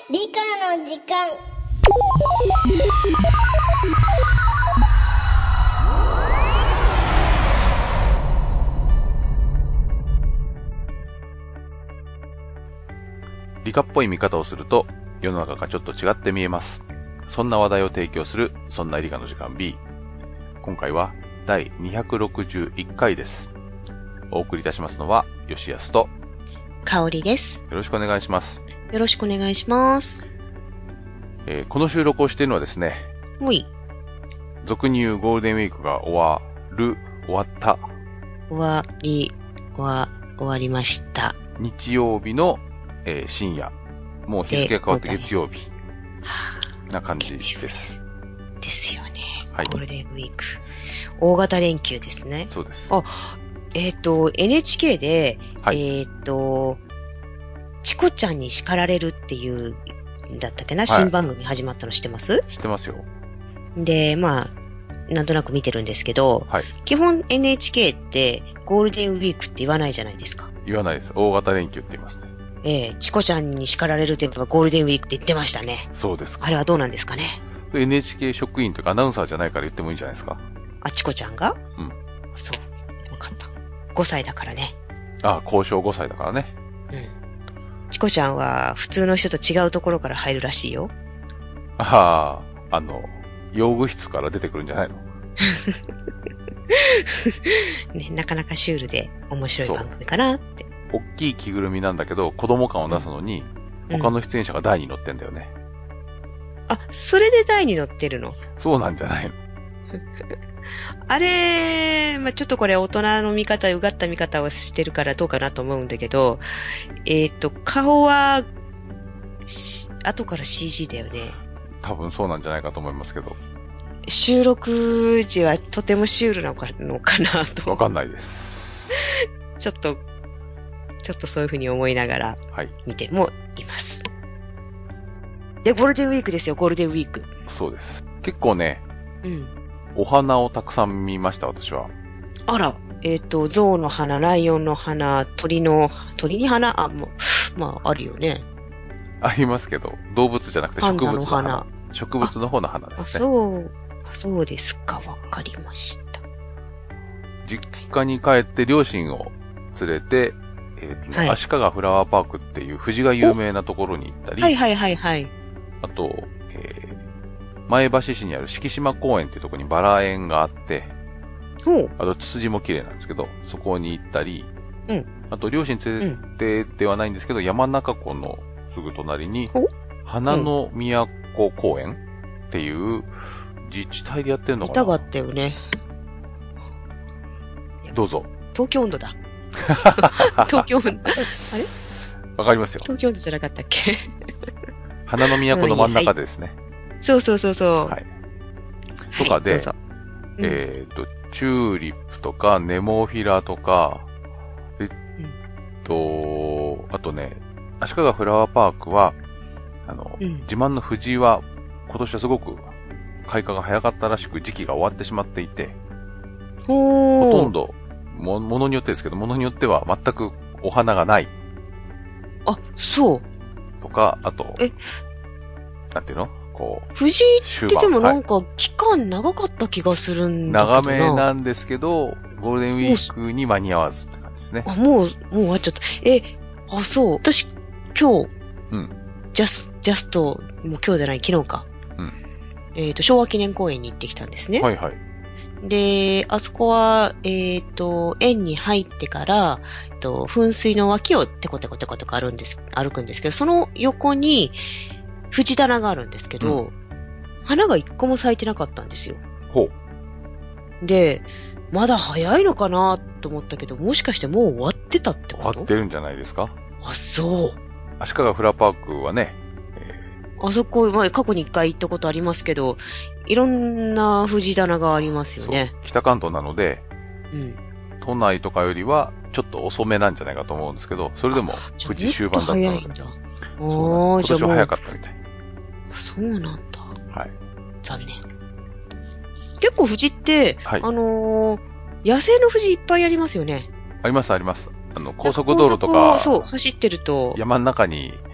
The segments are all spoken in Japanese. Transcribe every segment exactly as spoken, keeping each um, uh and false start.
理科の時間。 理科っぽい見方をすると世の中がちょっと違って見えます。そんな話題を提供するそんな理科の時間 B。今回はだいにひゃくろくじゅういっかいです。お送りいたしますのは吉安と香織です。 よろしくお願いします。 よろしくお願いします。 えー、この収録をしているのはですね、 ほい。 俗に言うゴールデンウィークが終わる、終わった。 終わり、終わ、終わりました。 日曜日の、えー、深夜。もう日付が変わって月曜日。な感じです。 ですよね。 はい。 ゴールデンウィーク。大型連休ですね。 そうです。 あ、えっと、エヌエイチケー で、はい、えっと、チコちゃんに叱られるっていう、だったっけな、はい、新番組始まったの知ってます？ 知ってますよ。 で、まあ、なんとなく見てるんですけど、はい、基本 エヌエイチケー ってゴールデンウィークって言わないじゃないですか。 言わないです。大型連休って言いますね。 ええー、チコちゃんに叱られるって言えばゴールデンウィークって言ってましたね。 そうですか。 あれはどうなんですかね。 エヌエイチケー 職員とかアナウンサーじゃないから言ってもいいんじゃないですか。 あ、チコちゃんが？ うん。 そう。わかった。ごさいだからね。 ああ、交渉ごさいだからね。 うん。チコちゃんは普通の人と違うところから入るらしいよ。 ああ、あの、用具室から出てくるんじゃないのね、なかなかシュールで面白い番組かなって。 大きい着ぐるみなんだけど、子供感を出すのに、うん、他の出演者が台に乗ってんだよね。 あ、それで台に乗ってるの？ そうなんじゃないのあれ、まあ、ちょっとこれ大人の見方、うがった見方をしてるからどうかなと思うんだけど、えっと、顔は、後から シージー だよね。 多分そうなんじゃないかと思いますけど。 収録時はとてもシュールなのかなと。 わかんないです。 ちょっと、ちょっとそういうふうに思いながら見てもいます。はい、で、ゴールデンウィークですよ、ゴールデンウィーク。 そうです。結構ね、 うん。 お花をたくさん見ました、私は。 あら、えっと、象の花、ライオンの花、鳥の、鳥に花、あ、もう、まあ、あるよね。 ありますけど、動物じゃなくて植物の花。 の花植物の方の花ですね。 あ、そう、そうですか、わかりました。 実家に帰って両親を連れて、えーとはい、足利フラワーパークっていう藤が有名なところに行ったり、 はいはいはいはい。 あと、えー前橋市にある敷島公園っていうところにバラ園があって、あとツツジも綺麗なんですけど、そこに行ったり、 うん、 あと両親連れてではないんですけど、うん、山中湖のすぐ隣に、花の都公園っていう自治体でやってるのかな。 歌があったよね。 どうぞ。 東京温度だ。東京温度。あれわかりますよ。 東京温度じゃなかったっけ花の都の真ん中ですね。はいそうそうそうそう。 はい。とかで、はいうん、えっ、ー、と、チューリップとか、ネモフィラとか、えっと、うん、あとね、足利フラワーパークは、あの、うん、自慢の藤は、今年はすごく開花が早かったらしく、時期が終わってしまっていて、 ほとんど、も、ものによってですけど、ものによっては全くお花がない。 あ、そう。 とか、あと、 え、 なんていうのこう藤ってでもなんか期間長かった気がするんだけどな、 はい、長めなんですけど、ゴールデンウィークに間に合わずって感じですね。 あ、もう、もう終わっちゃった。え、あ、そう。私、今日、 うん。 ジャス、ジャスト、もう今日じゃない、昨日か。 うん。 えっと、昭和記念公園に行ってきたんですね。 はいはい。 で、あそこは、えっと、園に入ってから、えっと、噴水の脇をテコテコテコテコ歩んです、歩くんですけど、その横に、藤棚があるんですけど、うん、花が一個も咲いてなかったんですよ。 ほう。で、まだ早いのかなと思ったけど、もしかしてもう終わってたってこと？ 終わってるんじゃないですか？ あ、そう。 足利フラパークはね、 えー、あそこ、まあ、過去に一回行ったことありますけど、いろんな藤棚がありますよね。 北関東なので、 うん。 都内とかよりはちょっと遅めなんじゃないかと思うんですけど、それでも富士終盤だったので。 早いんだ。 おー、今年は早かったみたい。 そうなんだ。 はい。 残念。結構藤って、 はい、 あのー、野生の藤いっぱいありますよね。 ありますあります。あの、高速道路とか、 そう、走ってると。 山の中に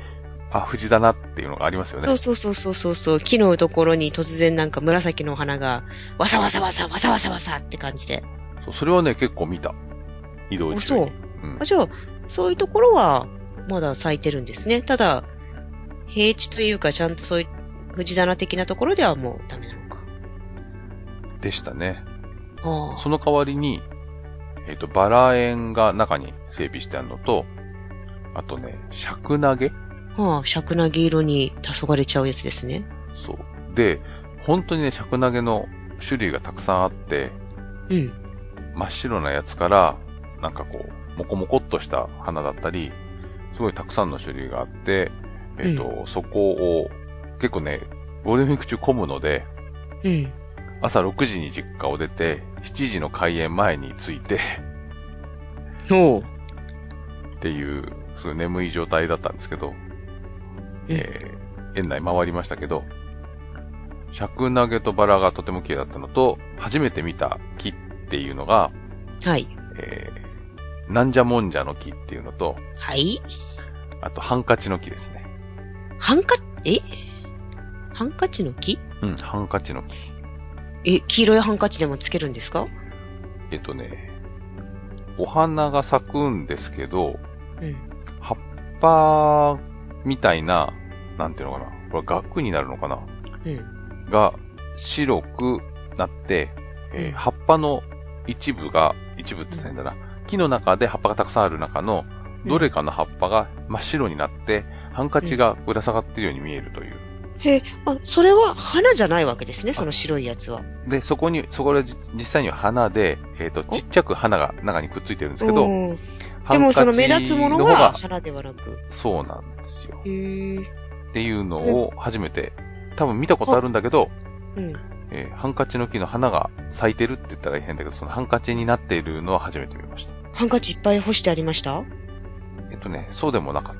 あ、藤棚っていうのがありますよね。 そうそうそうそうそうそう。木のところに突然なんか紫の花が、わさわさわさわさわさわさって感じで。 そう、それはね、結構見た。移動中に。 そう。うん、あ、じゃあ、そういうところは、まだ咲いてるんですね。ただ、平地というか、ちゃんとそういう、藤棚的なところではもうダメなのか。 でしたね。 ああ。 その代わりに、えっと、バラ園が中に整備してあるのと、あとね、尺投げああ、尺投げ色に黄昏ちゃうやつですね。 そう。で、本当にね、尺投げの種類がたくさんあって、 うん。 真っ白なやつから、なんかこう、もこもこっとした花だったり、すごいたくさんの種類があって、えっと、うん、そこを、結構ね、ゴールデンウィーク中混むので、 うん。 朝ろくじに実家を出て、しちじの開園前に着いておう。 っていう、すごい眠い状態だったんですけど、えー、園内回りましたけど、尺投げとバラがとても綺麗だったのと、初めて見た木っていうのが、 はい。 えー、なんじゃもんじゃの木っていうのと、 はい。 あと、ハンカチの木ですね。 ハンカ、えハンカチの木？ うん、ハンカチの木。 え、黄色いハンカチでもつけるんですか？ えっとね、お花が咲くんですけど、 うん、 葉っぱみたいな、なんていうのかな。これ額になるのかな、 うん、 が白くなって、えー、葉っぱの一部が、一部って言ったんだな、うん。木の中で葉っぱがたくさんある中の、どれかの葉っぱが真っ白になって、うん、ハンカチがぶら下がっているように見えるという。 へえ、あ、それは花じゃないわけですね、その白いやつは。 で、そこに、そこで実際には花で、えっと、ちっちゃく花が中にくっついてるんですけど、 でもその目立つものは花ではなく。 そうなんですよ。 へーっていうのを初めて、多分見たことあるんだけど、 うん、 えー、ハンカチの木の花が咲いてるって言ったら変だけど、そのハンカチになっているのは初めて見ました。 ハンカチいっぱい干してありました？ えっとね、そうでもなかった。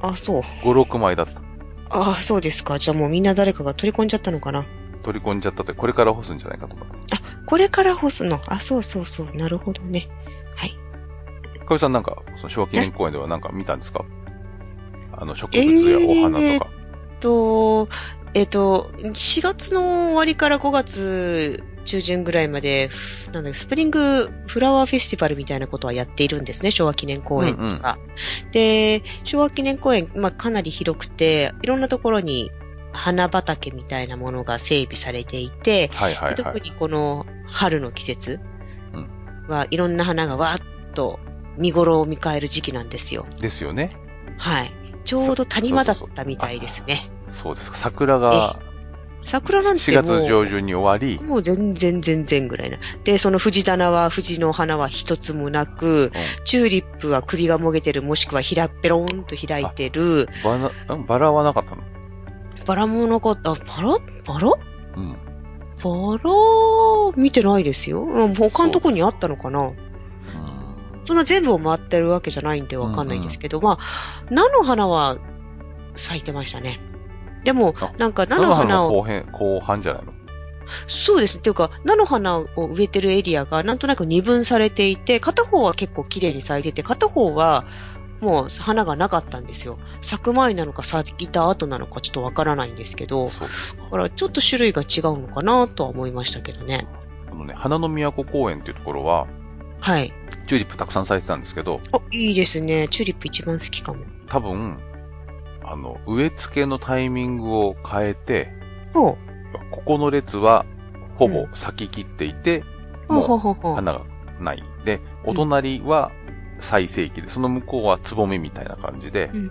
あ、そう。 ご、ろくまいだった。 ああ、そうですか。じゃあもうみんな誰かが取り込んじゃったのかな。 取り込んじゃったって、これから干すんじゃないかと思います。 あ、これから干すの。あ、そうそうそう。なるほどね。はい。 かおりさんなんか、その昭和記念公園ではなんか見たんですか？あの、植物やお花とか。 えー、と、えっ、ー、と、しがつの終わりからごがつ中旬ぐらいまで、なんだスプリングフラワーフェスティバルみたいなことはやっているんですね、昭和記念公園が。うんうん、で、昭和記念公園、まあ、かなり広くて、いろんなところに花畑みたいなものが整備されていて、 はいはいはい、 特にこの春の季節はいろんな花がわーっと見頃を迎える時期なんですよ。 ですよね。 はい。ちょうど谷間だったみたいですね。 そうですか。桜が、 桜なんてもうしがつ上旬に終わり。 もう全然全然ぐらいな。で、その藤棚は、藤の花は一つもなく、うん、チューリップは首がもげてる、もしくはひらっぺろーんと開いてる。 バラ、バラはなかったの？ バラもなかった。バラバラうん。 バラ、見てないですよ。他のとこにあったのかな？そんな全部を回ってるわけじゃないんでわかんないんですけど、うんうん、まあ、菜の花は咲いてましたね。でも、なんか菜の花を。 後編、後半じゃないの？ そうです。っていうか、菜の花を植えてるエリアがなんとなく二分されていて、片方は結構綺麗に咲いてて、片方はもう花がなかったんですよ。咲く前なのか咲いた後なのかちょっとわからないんですけど、 そうですか。 だからちょっと種類が違うのかなとは思いましたけどね。 あのね、花の都公園っていうところは、 はい。 チューリップたくさん咲いてたんですけど。 あ、いいですね。チューリップ一番好きかも。 多分、あの、植え付けのタイミングを変えて、 ほう。 ここの列は、ほぼ咲き切っていて、うん、もう、花がない。で、お隣は最盛期で、その向こうはつぼみみたいな感じで、 うん。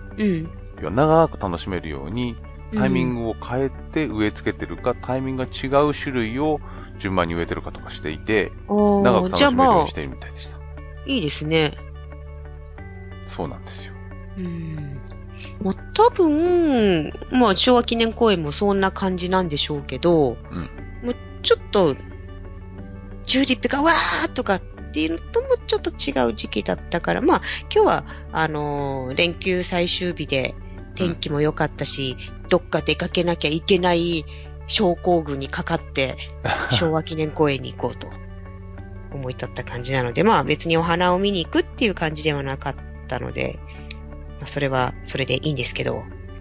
うん、長く楽しめるように、タイミングを変えて植え付けてるか、タイミングが違う種類を順番に植えてるかとかしていて、長く楽しめるようにしてるみたいでした。 いいですね。 そうなんですよ。 うん。まあ、多分、まあ、昭和記念公園もそんな感じなんでしょうけど、 うん、 もうちょっと、チューリップがわーとかっていうのともちょっと違う時期だったから、まあ、今日は、あのー、連休最終日で天気も良かったし、うん、どっか出かけなきゃいけない症候群にかかって、昭和記念公園に行こうと思い立った感じなので、まあ別にお花を見に行くっていう感じではなかったので、まあ、それはそれでいいんですけど。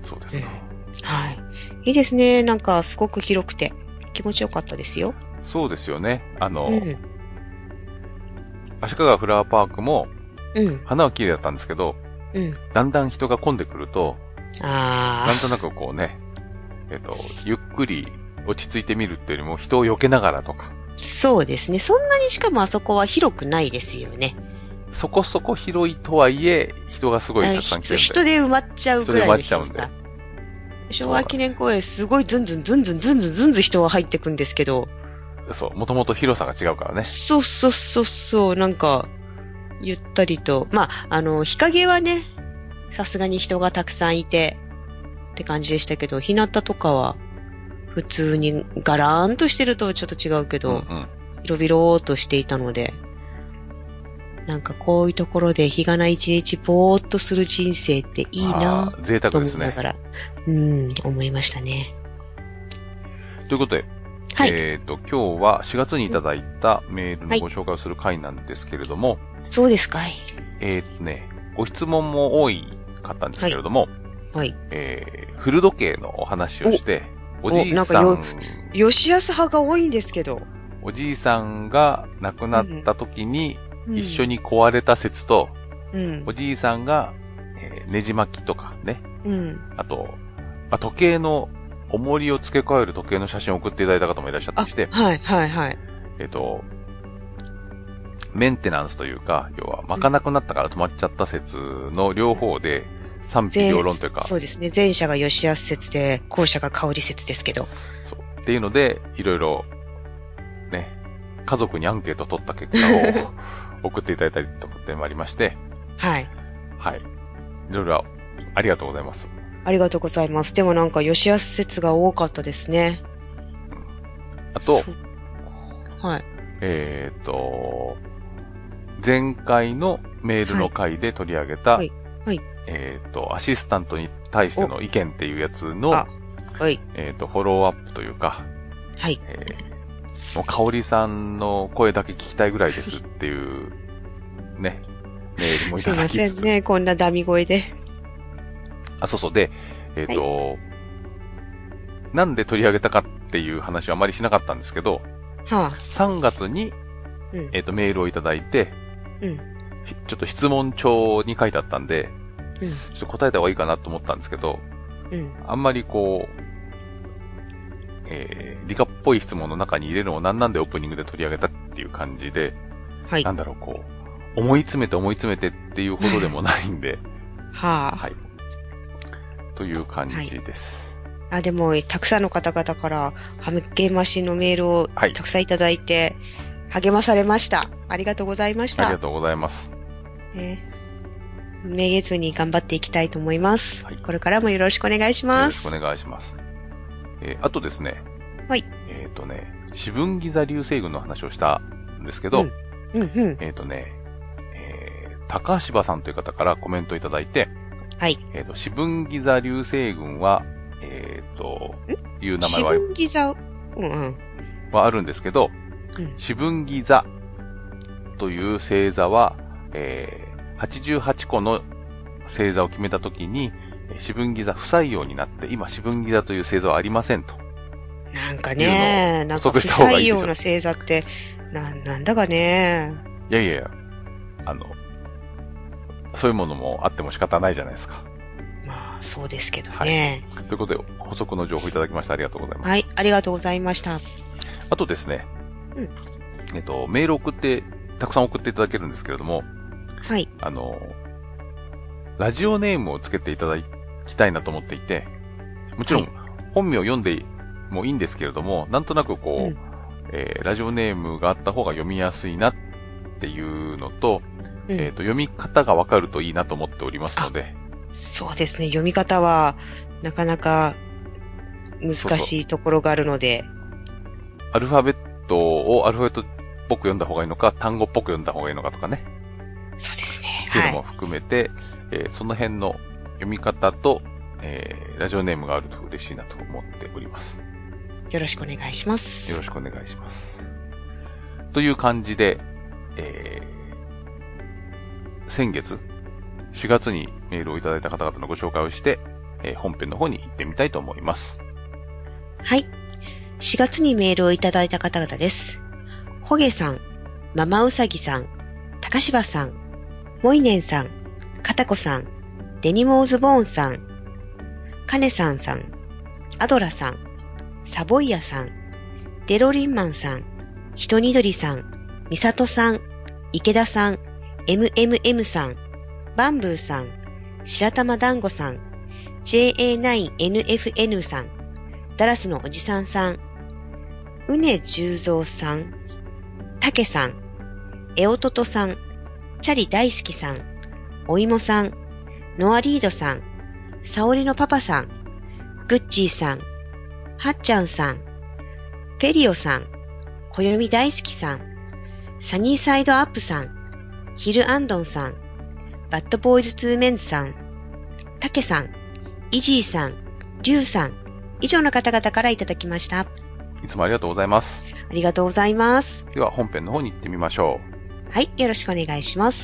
そうですか、 うん。はい。いいですね。なんか、すごく広くて、気持ちよかったですよ。 そうですよね。あの、 うん。 足利フラワーパークも、 うん。 花は綺麗だったんですけど、 うん。 だんだん人が混んでくると、 ああ。 なんとなくこうね、えっと、ゆっくり落ち着いてみるっていうよりも人を避けながらとか。 そうですね。そんなにしかもあそこは広くないですよね。 そこそこ広いとはいえ、人がすごいたくさん来てるんで。 人で埋まっちゃうぐらいの広さ。 人で埋まっちゃうんで。 昭和記念公園すごいズンズンズンズンズンズンズンズン人が入ってくんですけど。 そう、もともと広さが違うからね。 そうそうそうそう、なんか、ゆったりと。まあ、あの、日陰はね、さすがに人がたくさんいて、って感じでしたけど、日向とかは、普通にガラーンとしてるとちょっと違うけど、うんうん、広々としていたので、なんかこういうところで日がな一日ぼーっとする人生っていいなぁと思いながら、うん、思いましたね。 ということで、はい、えっと、今日はしがつにいただいたメールのご紹介をする回なんですけれども、はい、 そうですかい。 えっとね、ご質問も多いかったんですけれども、 はい。 えー、古時計のお話をして、おじいさん、 なんかよ、吉安派が多いんですけど。 おじいさんが亡くなった時に、一緒に壊れた説と、うん、おじいさんが、えー、ねじ巻きとかね、うん、あと、まあ、時計の重りを付け替える時計の写真を送っていただいた方もいらっしゃったりして、 はいはいはい。 えっと、メンテナンスというか、要は巻かなくなったから止まっちゃった説の両方で賛否両論というか、 そうですね。前者が吉安説で、後者が香り説ですけど。 そう。っていうので、いろいろ、ね、家族にアンケートを取った結果を送っていただいたりとかってもありまして。 はい。 はい。いろいろありがとうございます。 ありがとうございます。でもなんか吉安説が多かったですね。 うん、あと、 はい。 えっと、前回のメールの回で取り上げた、はい。はい。えっと、アシスタントに対しての意見っていうやつの、はい。えっと、フォローアップというか、 はい。 えー、もう、香織さんの声だけ聞きたいぐらいですっていう、ね、メールもいただきつつ。 すいませんね、こんなダミ声で。 あ、そうそう。で、えっと、はい、なんで取り上げたかっていう話はあまりしなかったんですけど、 はあ、 さんがつに、うん、えっと、メールをいただいて、うん、ちょっと質問帳に書いてあったんで、うん、ちょっと答えた方がいいかなと思ったんですけど、うん、あんまりこう、えー、理科っぽい質問の中に入れるのをなんなんでオープニングで取り上げたっていう感じで、はい、なんだろう、こう、思い詰めて思い詰めてっていうほどでもないんで、 はあ、 はい。という感じです。 はい、あ、でも、たくさんの方々から励ましのメールをたくさんいただいて、はい、励まされました。ありがとうございました。 ありがとうございます。 えー、めげずに頑張っていきたいと思います。はい、これからもよろしくお願いします。 よろしくお願いします。えー、あとですね。 はい。 えっとね、四分ギザ流星群の話をしたんですけど、 うんうんうん、 えっとね、えー、高柴さんという方からコメントいただいて、 はい。 えっと、四分ギザ流星群は、えっと、いう名前は、 四分ギザ、うんうん。 はあるんですけど、うん、四分ギザという星座は、えー、はちじゅうはちこの星座を決めたときに、四分ギザ不採用になって、今四分ギザという星座はありませんと。 なんかね、なんか不採用な星座って、な、なんだかね。 いやいやいや、あの、そういうものもあっても仕方ないじゃないですか。 まあ、そうですけどね。 はい、ということで、補足の情報いただきましてありがとうございます。 はい、ありがとうございました。 あとですね、 うん、 えっと、メール送って、たくさん送っていただけるんですけれども、 はい。 あの、ラジオネームをつけていただきたいなと思っていて、もちろん、はい、本名を読んでもいいんですけれども、なんとなくこう、うん、えー、ラジオネームがあった方が読みやすいなっていうのと、うん、えっと、読み方がわかるといいなと思っておりますので。 そうですね、読み方は、なかなか難しいところがあるので。 そうそう、アルファベットをアルファベットっぽく読んだ方がいいのか、単語っぽく読んだ方がいいのかとかね。 そうですね。 っていうのも含めて、はい、えー、その辺の読み方と、えー、ラジオネームがあると嬉しいなと思っております。 よろしくお願いします。 よろしくお願いします。という感じで、えー、先月、しがつにメールをいただいた方々のご紹介をして、 えー、本編の方に行ってみたいと思います。 はい。しがつにメールをいただいた方々です。ほげさん、ママウサギさん、高柴さん、モイネンさん、かたこさん、デニモーズボーンさん、カネさんさん、アドラさん、サボイヤさん、デロリンマンさん、ひとにどりさん、ミサトさん、池田さん、エムエムエム さん、バンブーさん、白玉団子さん、ジェーエーナインエヌエフエヌ さん、ダラスのおじさんさん、うねじゅうぞうさん、たけさん、えおととさん、チャリ大好きさん、おいもさん、ノアリードさん、さおりのパパさん、グッチーさん、はっちゃんさん、フェリオさん、こよみ大好きさん、サニーサイドアップさん、ヒルアンドンさん、バッドボーイズツーメンズさん、たけさん、イジーさん、リュウさん、以上の方々からいただきました。 いつもありがとうございます。 ありがとうございます。 では本編の方に行ってみましょう。はい、よろしくお願いします。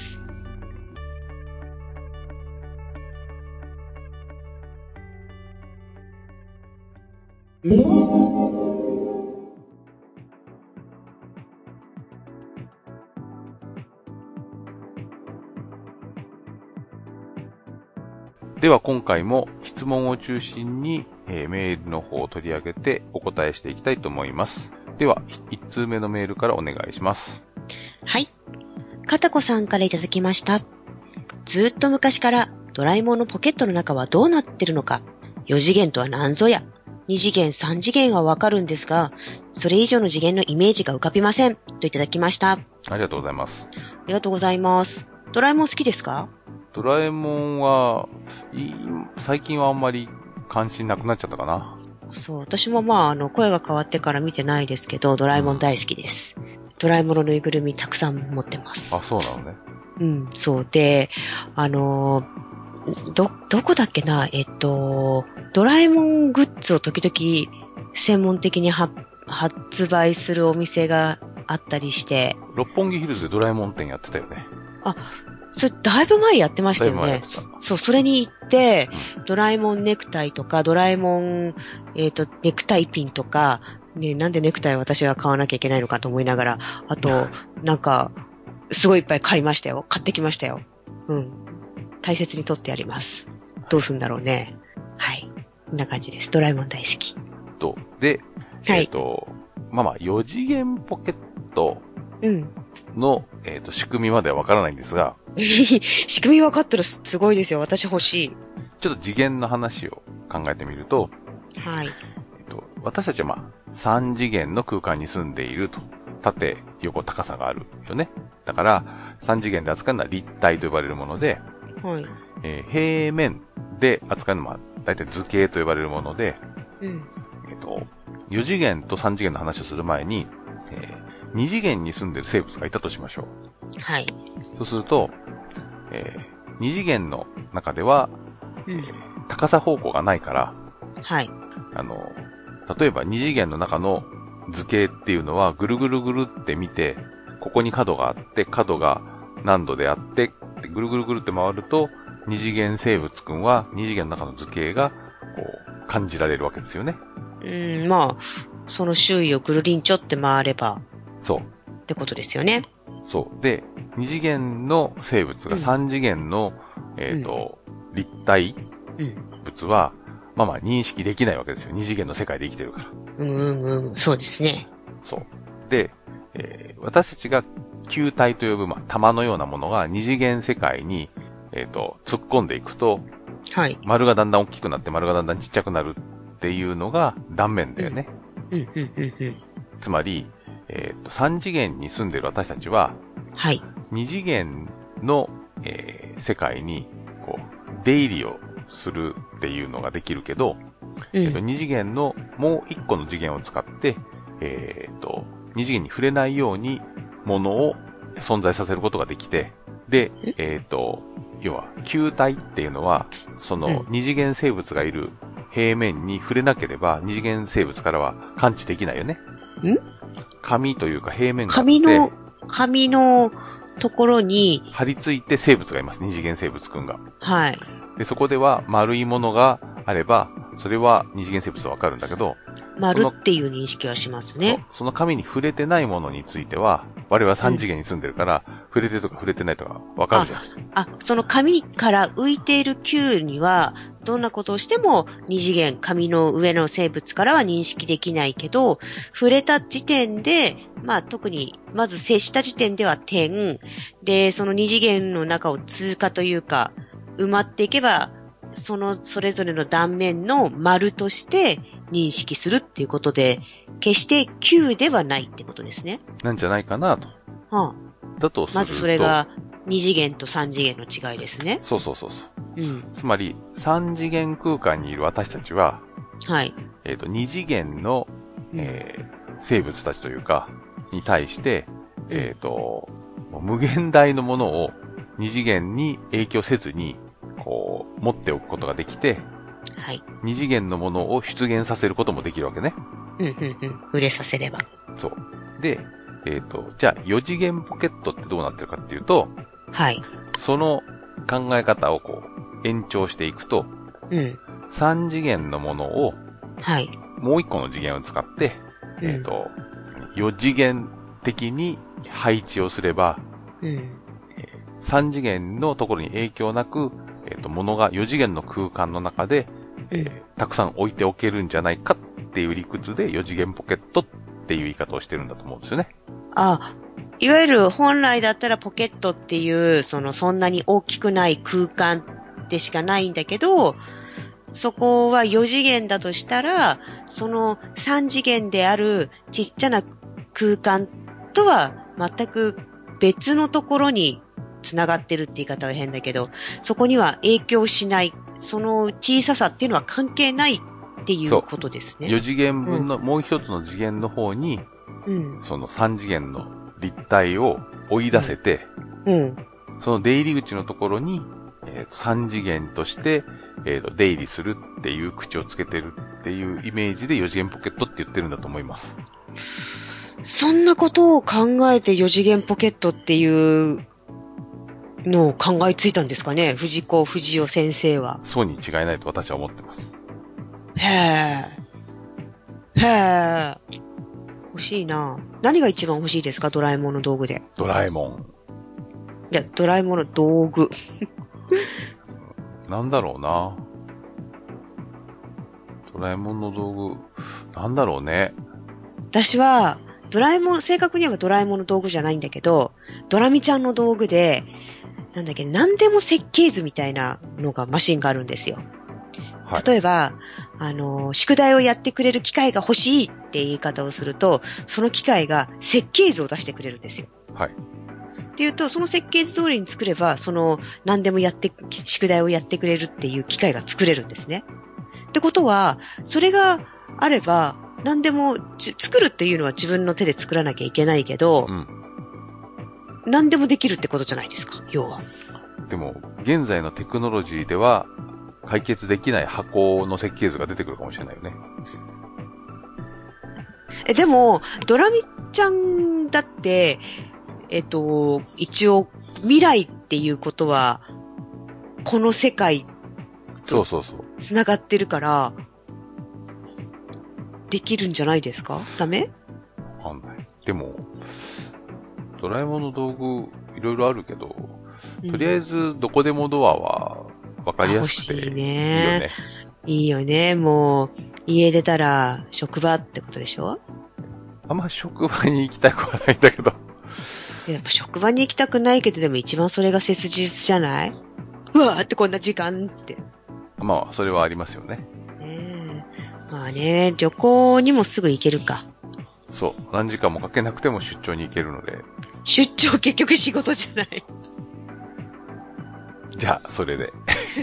では今回も質問を中心に、えー、メールの方を取り上げてお答えしていきたいと思います。では、いち通目のメールからお願いします。 はい。かたこさんからいただきました。ずっと昔からドラえもんのポケットの中はどうなってるのか、よ次元とは何ぞや、に次元、さん次元はわかるんですが、それ以上の次元のイメージが浮かびません。といただきました。 ありがとうございます。 ありがとうございます。ドラえもん好きですか？ ドラえもんは、最近はあんまり関心なくなっちゃったかな。 そう、私もまあ、あの、声が変わってから見てないですけど、ドラえもん大好きです。うん、ドラえもんのぬいぐるみたくさん持ってます。 あ、そうなのね。 うん、そうで、あの、ど、どこだっけな、えっと、ドラえもんグッズを時々専門的に発売するお店があったりして。 六本木ヒルズでドラえもん店やってたよね。 あ、それだいぶ前やってましたよね。そう、それに行って、うん、ドラえもんネクタイとか、ドラえもん、えっと、ネクタイピンとか、ね、なんでネクタイ私は買わなきゃいけないのかと思いながら、あと、なんか、すごいいっぱい買いましたよ。買ってきましたよ。うん。大切に取ってあります。どうすんだろうね。はい。こんな感じです。ドラえもん大好き。 と、で、 はい、 えっと、まあまあ、よ次元ポケットの、うん、えっと、仕組みまではわからないんですが、 仕組み分かったらすごいですよ。私欲しい。 ちょっと次元の話を考えてみると、 はい。 えっと、私たちはまあ、さん次元の空間に住んでいると。縦、横、高さがあるよね。だから、さん次元で扱うのは立体と呼ばれるもので、 はい。 えー、平面で扱うのは、だいたい図形と呼ばれるもので、 うん。 えっと、よ次元とさん次元の話をする前に、えー、に次元に住んでいる生物がいたとしましょう。はい。 そうすると、えー、に次元の中では、 うん、 えー、高さ方向がないから、 はい。 あの、例えばに次元の中の図形っていうのはぐるぐるぐるって見て、ここに角があって、角が何度であって、ぐるぐるぐるって回ると、二次元生物くんは二次元の中の図形がこう感じられるわけですよね。 うーん、まあ、その周囲をぐるりんちょって回れば。 そう。 ってことですよね。 そう。で、二次元の生物が三次元の、うん、えっと、うん、立体物は、まあまあ認識できないわけですよ。二次元の世界で生きてるから。 うんうんうん、そうですね。 そう。で、えー、私たちが球体と呼ぶ、まあ、玉のようなものが二次元世界に、えっと、突っ込んでいくと、 はい。 丸がだんだん大きくなって丸がだんだんちっちゃくなるっていうのが断面だよね。 うん、うん、うん、うん。 つまり、えっと、三次元に住んでいる私たちは、 はい。 二次元の、えー、世界に、こう、出入りをするっていうのができるけど、うん、えっと、二次元のもう一個の次元を使って、えっと、二次元に触れないようにものを存在させることができて、で、えっと、要は、球体っていうのは、その二次元生物がいる平面に触れなければ、二次元生物からは感知できないよね。 ん？ 紙というか平面があって、 紙の、紙のところに、 張り付いて生物がいます。二次元生物くんが。 はい。 で、そこでは丸いものがあれば、それは二次元生物はわかるんだけど、 丸っていう認識はしますね。 そ, その紙に触れてないものについては、我々は三次元に住んでるから、うん、触れてるとか触れてないとかわかるじゃん。 あ、あ、その紙から浮いている球には、どんなことをしても二次元、紙の上の生物からは認識できないけど、触れた時点で、まあ特に、まず接した時点では点、で、その二次元の中を通過というか、埋まっていけば、そのそれぞれの断面の丸として認識するっていうことで、決して球ではないってことですね。 なんじゃないかなと。 はあ、 だとすると。 まずそれが二次元と三次元の違いですね。 そうそうそうそう。 うん。 つまり、三次元空間にいる私たちは、 はい。 えっと、二次元の、えー、生物たちというか、に対して、えっと、無限大のものを二次元に影響せずに、こう、持っておくことができて、 はい。 二次元のものを出現させることもできるわけね。 うん、うん、うん。触れさせれば。 そう。で、えっと、じゃあ、四次元ポケットってどうなってるかっていうと、 はい。 その考え方をこう、延長していくと、 うん。 三次元のものを、 はい。 もう一個の次元を使って、 うん、 えっと、四次元的に配置をすれば、 うん。 三次元のところに影響なく、えっと、ものが四次元の空間の中で、えー、たくさん置いておけるんじゃないかっていう理屈で四次元ポケットっていう言い方をしてるんだと思うんですよね。 あ、いわゆる本来だったらポケットっていう、そのそんなに大きくない空間でしかないんだけど、そこは四次元だとしたら、その三次元であるちっちゃな空間とは全く別のところに繋がってるって言い方は変だけど、そこには影響しない、その小ささっていうのは関係ないっていうことですね。 よ次元分の、うん、もう一つの次元の方に、うん、その三次元の立体を追い出せて、うんうん、その出入り口のところに、えー、と三次元として、えー、と出入りするっていう口をつけてるっていうイメージでよ次元ポケットって言ってるんだと思います。 そんなことを考えてよ次元ポケットっていうのを考えついたんですかね、藤子不二雄先生は。 そうに違いないと私は思ってます。 へー。へー。欲しいな。何が一番欲しいですか、ドラえもんの道具で。 ドラえもん。 いや、ドラえもんの道具。 なんだろうな。ドラえもんの道具、なんだろうね。 私は、ドラえもん、正確にはドラえもんの道具じゃないんだけど、ドラミちゃんの道具で、なんだっけ、何でも設計図みたいなのが、マシンがあるんですよ。はい、例えば、あの、宿題をやってくれる機械が欲しいって言い方をすると、その機械が設計図を出してくれるんですよ。 はい。 っていうと、その設計図通りに作れば、その、何でもやって、宿題をやってくれるっていう機械が作れるんですね。ってことは、それがあれば、何でも、作るっていうのは自分の手で作らなきゃいけないけど、うん、何でもできるってことじゃないですか、要は。 でも、現在のテクノロジーでは、解決できない箱の設計図が出てくるかもしれないよね。 え、でも、ドラミちゃんだって、えっと、一応、未来っていうことは、この世界と繋がってるから、できるんじゃないですか？ダメ？ わかんない。でも、ドラえもんの道具、いろいろあるけど、とりあえず、どこでもドアは、わかりやすくていいよね。 いいよね。もう、家出たら、職場ってことでしょ？ あんま職場に行きたくはないんだけど。 やっぱ職場に行きたくないけど、でも一番それが切実じゃない？うわーってこんな時間って。 まあ、それはありますよね。 ねえ。まあね、旅行にもすぐ行けるか。 そう。何時間もかけなくても出張に行けるので。 出張結局仕事じゃない。 じゃあ、それで。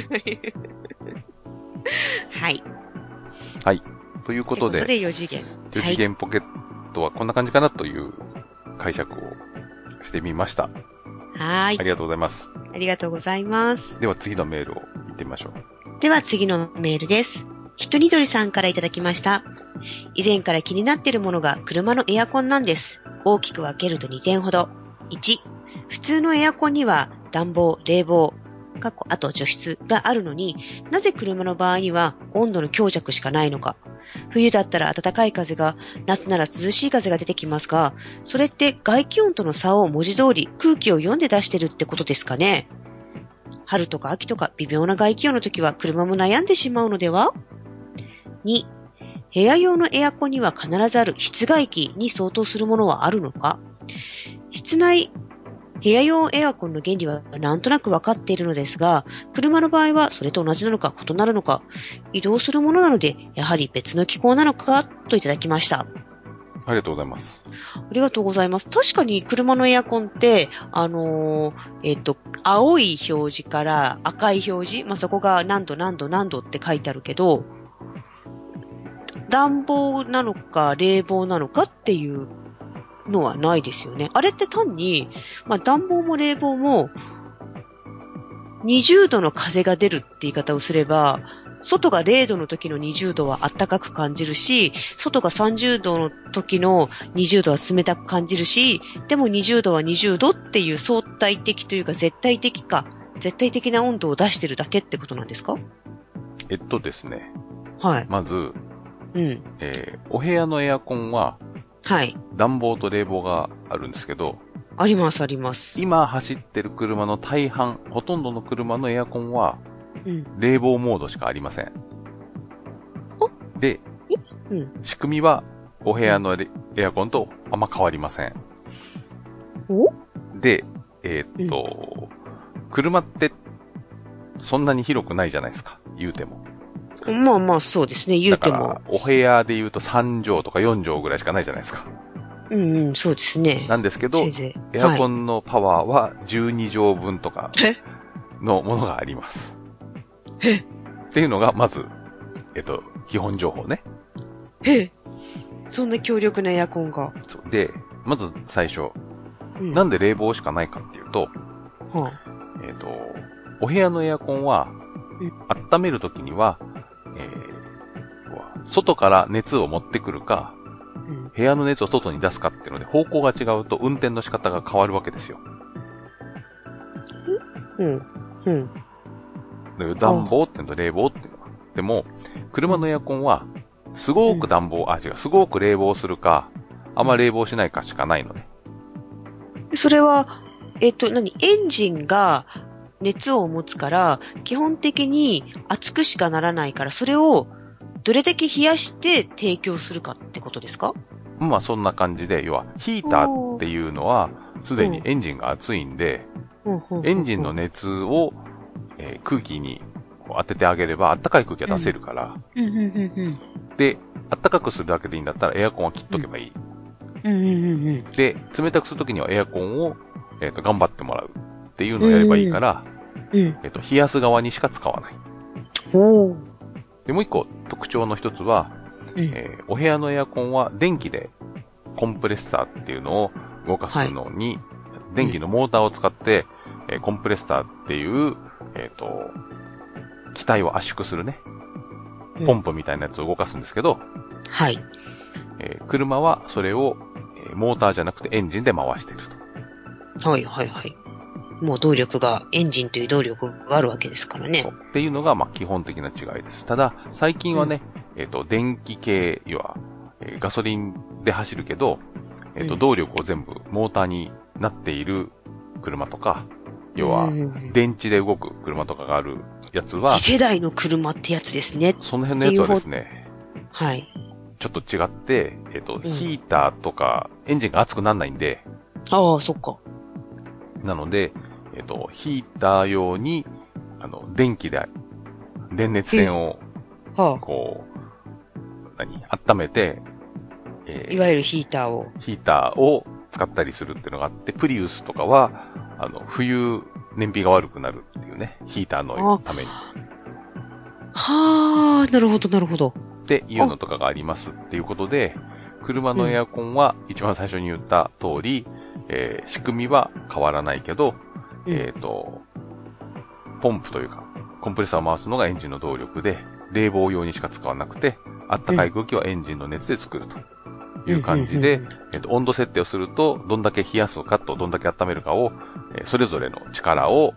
はい。 はい。ということで、 ということでよ次元。 よ次元ポケットはこんな感じかなという解釈をしてみました。 はい。 ありがとうございます。 ありがとうございます。 では次のメールを見てみましょう。 では次のメールです。ひとにどりさんからいただきました。以前から気になっているものが車のエアコンなんです。大きく分けるとにてんほど。いち、普通のエアコンには暖房、冷房、 過去、あと除湿があるのに、なぜ車の場合には温度の強弱しかないのか。冬だったら暖かい風が、夏なら涼しい風が出てきますが、それって外気温との差を文字通り空気を読んで出してるってことですかね。春とか秋とか微妙な外気温の時は車も悩んでしまうのでは？ に. 部屋用のエアコンには必ずある室外機に相当するものはあるのか？室内部屋用エアコンの原理はなんとなく分かっているのですが、車の場合はそれと同じなのか異なるのか、移動するものなので、やはり別の機構なのかといただきました。 ありがとうございます。 ありがとうございます。確かに車のエアコンって、あのー、えっと、青い表示から赤い表示、まあ、そこが何度何度何度って書いてあるけど、暖房なのか冷房なのかっていうのはないですよね。あれって単に、まあ、暖房も冷房もにじゅうどの風が出るって言い方をすれば、外がれいどの時のにじゅうどは暖かく感じるし、外がさんじゅうどの時のにじゅうどは冷たく感じるし、でもにじゅうどはにじゅうどっていう相対的というか絶対的か、絶対的な温度を出してるだけってことなんですか？ えっとですね。 はい。 まず、 うん。 えー、お部屋のエアコンは、 はい。 暖房と冷房があるんですけど、 ありますあります。 今走ってる車の大半、ほとんどの車のエアコンは、 うん、 冷房モードしかありません。で、 うん、 仕組みはお部屋のエアコンとあんま変わりません。 お？ で、えー、っと、うん、車ってそんなに広くないじゃないですか、言うても。 まあまあそうですね、言うても。だからお部屋で言うとさんじょうとかよんじょうぐらいしかないじゃないですか。 うんうん、そうですね。 なんですけど、エアコンのパワーはじゅうにじょうぶんとかのものがあります。 えっていうのが、まず、えっと、基本情報ね。 えそんな強力なエアコンが。 そうで、まず最初、うん、なんで冷房しかないかっていうと、はあ、えっと、お部屋のエアコンは、うん、温めるときには、えー、外から熱を持ってくるか、うん、部屋の熱を外に出すかっていうので、方向が違うと運転の仕方が変わるわけですよ。 うん。うん。 暖房っていうのと冷房っていうのは。でも、車のエアコンは、すごく暖房、うん、あ、違う、すごく冷房するか、あんま冷房しないかしかないのね。 それは、えっと、何？エンジンが熱を持つから、基本的に熱くしかならないから、それをどれだけ冷やして提供するかってことですか？ まあ、そんな感じで、要は、ヒーターっていうのは、すでにエンジンが熱いんで、エンジンの熱を、えー、空気に当ててあげれば、暖かい空気が出せるから、うんうんうんうん、で、暖かくするだけでいいんだったらエアコンは切っとけばいい。うんうんうんうん、で、冷たくするときにはエアコンを、えーと、頑張ってもらうっていうのをやればいいから、うんうん、えーと、冷やす側にしか使わない。おで、もう一個特徴の一つは、うんえー、お部屋のエアコンは電気でコンプレッサーっていうのを動かすのに、はい、電気のモーターを使って、うんえー、コンプレッサーっていう、えっと、気体を圧縮するね、ポンプみたいなやつを動かすんですけど、 はい。 えー、車はそれを、えー、モーターじゃなくてエンジンで回していると。はいはいはい。もう動力が、エンジンという動力があるわけですからね。 そうっていうのが、まあ、基本的な違いです。ただ、最近はね、うん、えっと、電気系、要は、えー、ガソリンで走るけど、えっと、動力を全部モーターになっている車とか、要は、電池で動く車とかがあるやつは、 次世代の車ってやつですね。 その辺のやつはですね、 はい。 ちょっと違って、えっと、うん、ヒーターとか、エンジンが熱くならないんで、 ああ、そっか。 なので、えっと、ヒーター用に、あの、電気で、電熱線を、こう、何、温めて、 えー、いわゆるヒーターを。 ヒーターを使ったりするっていうのがあって、プリウスとかは、あの、冬、燃費が悪くなるっていうね、ヒーターのために。 はあ、なるほど、なるほど。 っていうのとかがありますっていうことで、車のエアコンは一番最初に言った通り、えー、仕組みは変わらないけど、うん、えっと、ポンプというか、コンプレッサーを回すのがエンジンの動力で、冷房用にしか使わなくて、暖かい空気はエンジンの熱で作るという感じで、えっと、温度設定をすると、どんだけ冷やすかとどんだけ温めるかを、えー、それぞれの力を、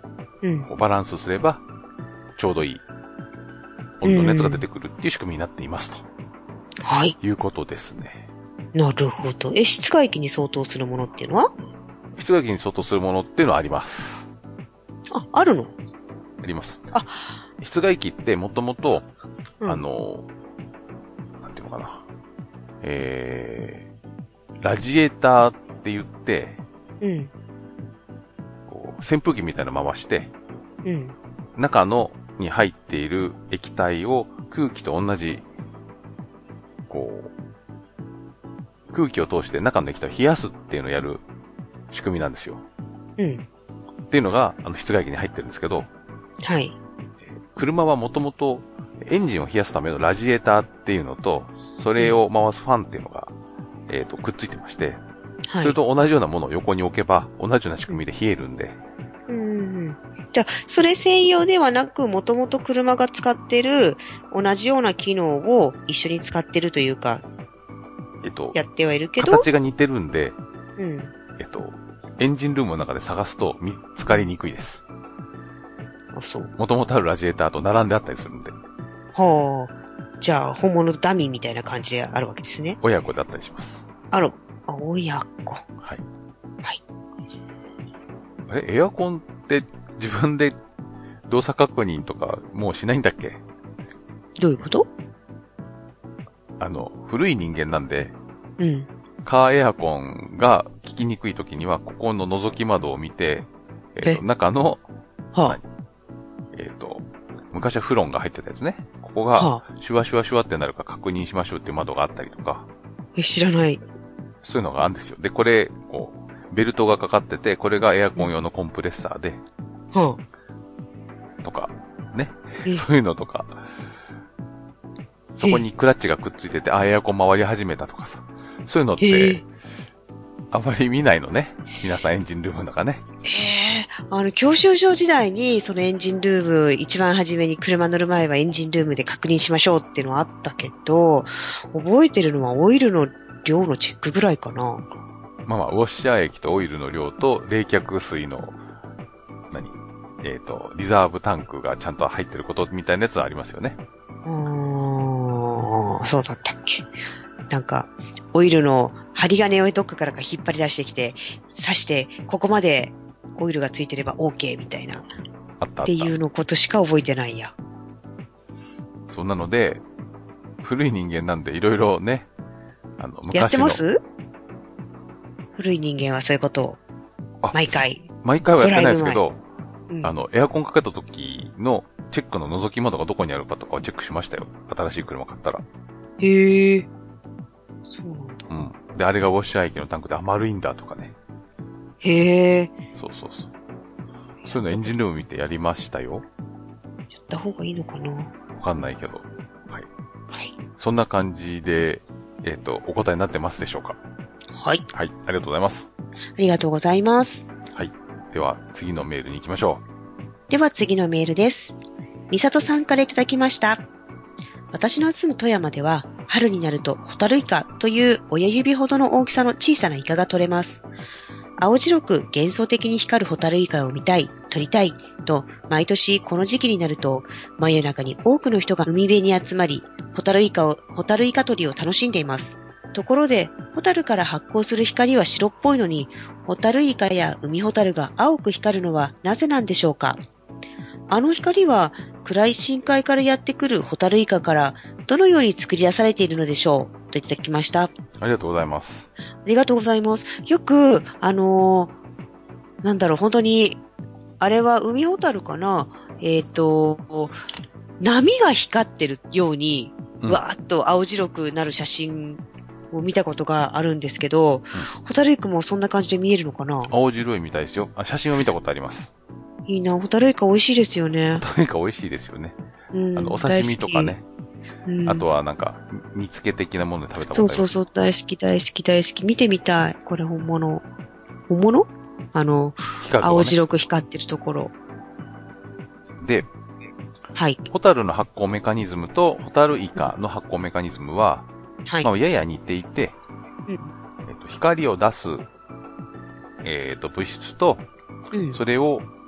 うん、 バランスすれば、ちょうどいい温度熱が出てくるっていう仕組みになっていますと。 はい。 いうことですね。 なるほど。え、室外機に相当するものっていうのは？ 室外機に相当するものっていうのはあります。 あ、あるの？ あります。 あ、 室外機ってもともと、 うん、 あの、なんていうのかな。えー、ラジエーターって言って、 うん。 こう扇風機みたいなの回して、 うん。 中のに入っている液体を空気と同じ、こう、空気を通して中の液体を冷やすっていうのをやる仕組みなんですよ。 うん。 っていうのが、あの、室外機に入ってるんですけど、 はい。 車はもともとエンジンを冷やすためのラジエーターっていうのと、それを回すファンっていうのが、えっと、くっついてまして、はい、それと同じようなものを横に置けば、同じような仕組みで冷えるんで。 うんうん、じゃあ、それ専用ではなく、もともと車が使ってる同じような機能を一緒に使ってるというか、えっと、やってはいるけど。 形が似てるんで、 うん。 えっと、エンジンルームの中で探すと見つかりにくいです。 あ、そう。 もともとあるラジエーターと並んであったりするんで。 はあ。じゃあ、本物ダミーみたいな感じであるわけですね。 親子だったりします。 あら、あ、親子。 はい。 はい。 あれ、エアコンって自分で動作確認とかもうしないんだっけ？ どういうこと？ あの、古い人間なんで、 うん。 カーエアコンが効きにくい時には、ここの覗き窓を見て、えっと、中の、 はあ、 えっと、昔はフロンが入ってたやつね。ここが、シュワシュワシュワってなるか確認しましょうっていう窓があったりとか。 え、知らない。 そういうのがあるんですよ。で、これ、こう、ベルトがかかってて、これがエアコン用のコンプレッサーで、 はあ、とか、ね。そういうのとか、そこにクラッチがくっついてて、あ、エアコン回り始めたとかさ。そういうのって、あまり見ないのね。皆さんエンジンルームの中ね。 ええー、あの、教習所時代に、そのエンジンルーム、一番初めに車乗る前はエンジンルームで確認しましょうっていうのはあったけど、覚えてるのはオイルの量のチェックぐらいかな。 まあまあ、ウォッシャー液とオイルの量と冷却水の、何えっ、ー、と、リザーブタンクがちゃんと入ってることみたいなやつはありますよね。 うーん、そうだったっけ。なんか、オイルの針金をどっかからか引っ張り出してきて、刺して、ここまでオイルがついてれば OK みたいな。 あったあった。 っていうのことしか覚えてないや。 そんなので、古い人間なんでいろいろね、あの、昔の。 やってます？古い人間はそういうことを。毎回。 毎回はやってないですけど、 うん、 あの、エアコンかけた時のチェックの覗き窓がどこにあるかとかをチェックしましたよ。新しい車買ったら。 へえ。そうなんだ。 うん。で、あれがウォッシャー液のタンクで、あ、丸いんだとかね。 へえ。 そうそうそう。そういうのエンジンルーム見てやりましたよ。 やった方がいいのかな？ わかんないけど。はい。 はい。 そんな感じで、えっと、お答えになってますでしょうか？ はい。 はい。ありがとうございます。 ありがとうございます。 はい。では、次のメールに行きましょう。では次のメールです。みさとさんからいただきました。私の住む富山では、春になるとホタルイカという親指ほどの大きさの小さなイカが取れます。青白く幻想的に光るホタルイカを見たい、取りたいと、毎年この時期になると、真夜中に多くの人が海辺に集まり、ホタルイカを、ホタルイカ取りを楽しんでいます。ところで、ホタルから発光する光は白っぽいのに、ホタルイカや海ホタルが青く光るのはなぜなんでしょうか？あの光は暗い深海からやってくるホタルイカからどのように作り出されているのでしょうといただきました。 ありがとうございます。 ありがとうございます。よく、あのー、なんだろう、本当に、あれは海ホタルかな？えっと、波が光ってるように、うん、わーっと青白くなる写真を見たことがあるんですけど、うん、ホタルイカもそんな感じで見えるのかな？ 青白いみたいですよ。あ、写真を見たことあります。 いいな、ホタルイカ美味しいですよね。 ホタルイカ美味しいですよね。 うん、 あの、お刺身とかね。うん、あとはなんか、煮付け的なもので食べたことあります。 そうそうそう、大好き大好き大好き。見てみたい。これ本物。本物？あの、ね、青白く光ってるところ。 で、 はい。 ホタルの発光メカニズムとホタルイカの発光メカニズムは、はい。まあ、やや似ていて、うん、えっと、光を出す、えっと、物質と、うん、それを、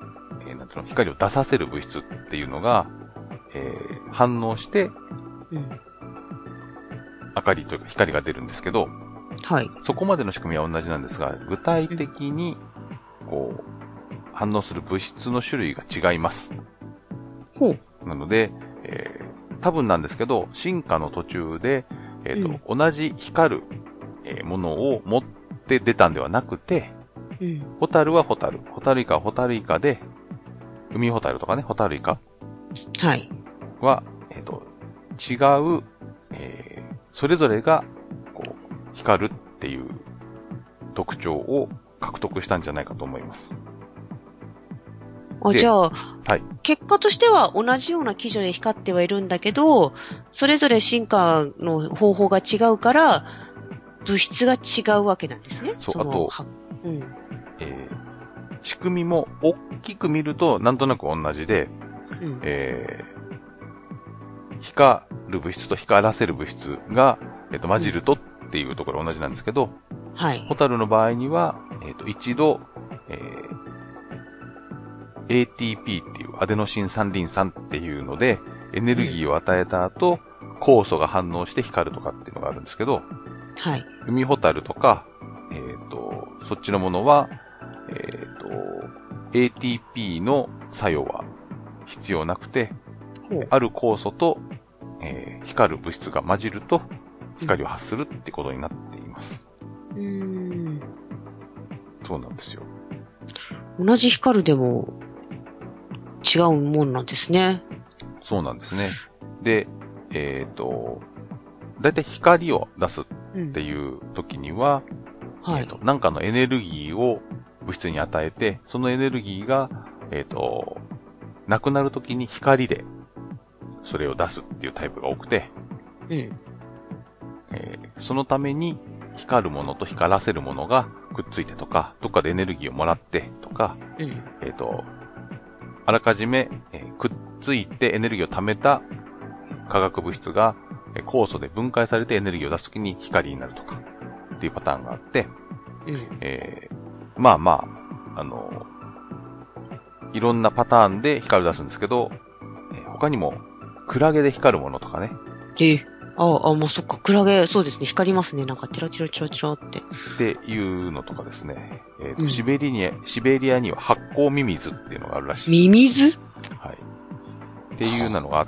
えー、なんていうの、光を出させる物質っていうのが、えー、反応して、うん、明かりというか光が出るんですけど、 はい。 そこまでの仕組みは同じなんですが、具体的に、こう、反応する物質の種類が違います。 ほう。 なので、えー、多分なんですけど、進化の途中で、えっと、うん、同じ光る、えー、ものを持って出たんではなくて、うん、ホタルはホタル、ホタルイカはホタルイカで、海ホタルとかね、ホタルイカはい。 は、えっと、違う、えー、それぞれが、こう、光るっていう特徴を獲得したんじゃないかと思います。 あ、じゃあ、 はい、 結果としては同じような基準で光ってはいるんだけど、それぞれ進化の方法が違うから、物質が違うわけなんですね。 そう、あと、 うん、 えー、仕組みも大きく見るとなんとなく同じで、うん、えー、光る物質と光らせる物質が、えっと、混じるとっていうところは同じなんですけど、 うん、はい。 ホタルの場合には、えっと、一度、えーエーティーピー っていうアデノシン三リン酸っていうのでエネルギーを与えた後、うん、酵素が反応して光るとかっていうのがあるんですけど、 はい。 海ホタルとか、えっ、ー、と、そっちのものは、えっ、ー、と、エーティーピー の作用は必要なくて、ある酵素と、えー、光る物質が混じると光を発するってことになっています。 うーん。 そうなんですよ。 同じ光るでも、違うもんなんですね。 そうなんですね。で、えっ、ー、と、だいたい光を出すっていう時には、うん、はい、えっ、ー、と、なんかのエネルギーを物質に与えて、そのエネルギーが、えっ、ー、と、なくなる時に光でそれを出すっていうタイプが多くて、うん、えー、そのために光るものと光らせるものがくっついてとか、どっかでエネルギーをもらってとか、うん、えっ、ー、と、あらかじめ、えー、くっついてエネルギーを貯めた化学物質が、えー、酵素で分解されてエネルギーを出すときに光になるとかっていうパターンがあって、うんえー、まあまあ、あのー、いろんなパターンで光を出すんですけど、えー、他にもクラゲで光るものとかね。 えああ、もうそっか、クラゲ、そうですね、光りますね。なんか、チラチラチラチラって。 っていうのとかですね。えーとうん、シベリに、シベリアには発光ミミズっていうのがあるらしい。 ミミズはい。っていうのがあって、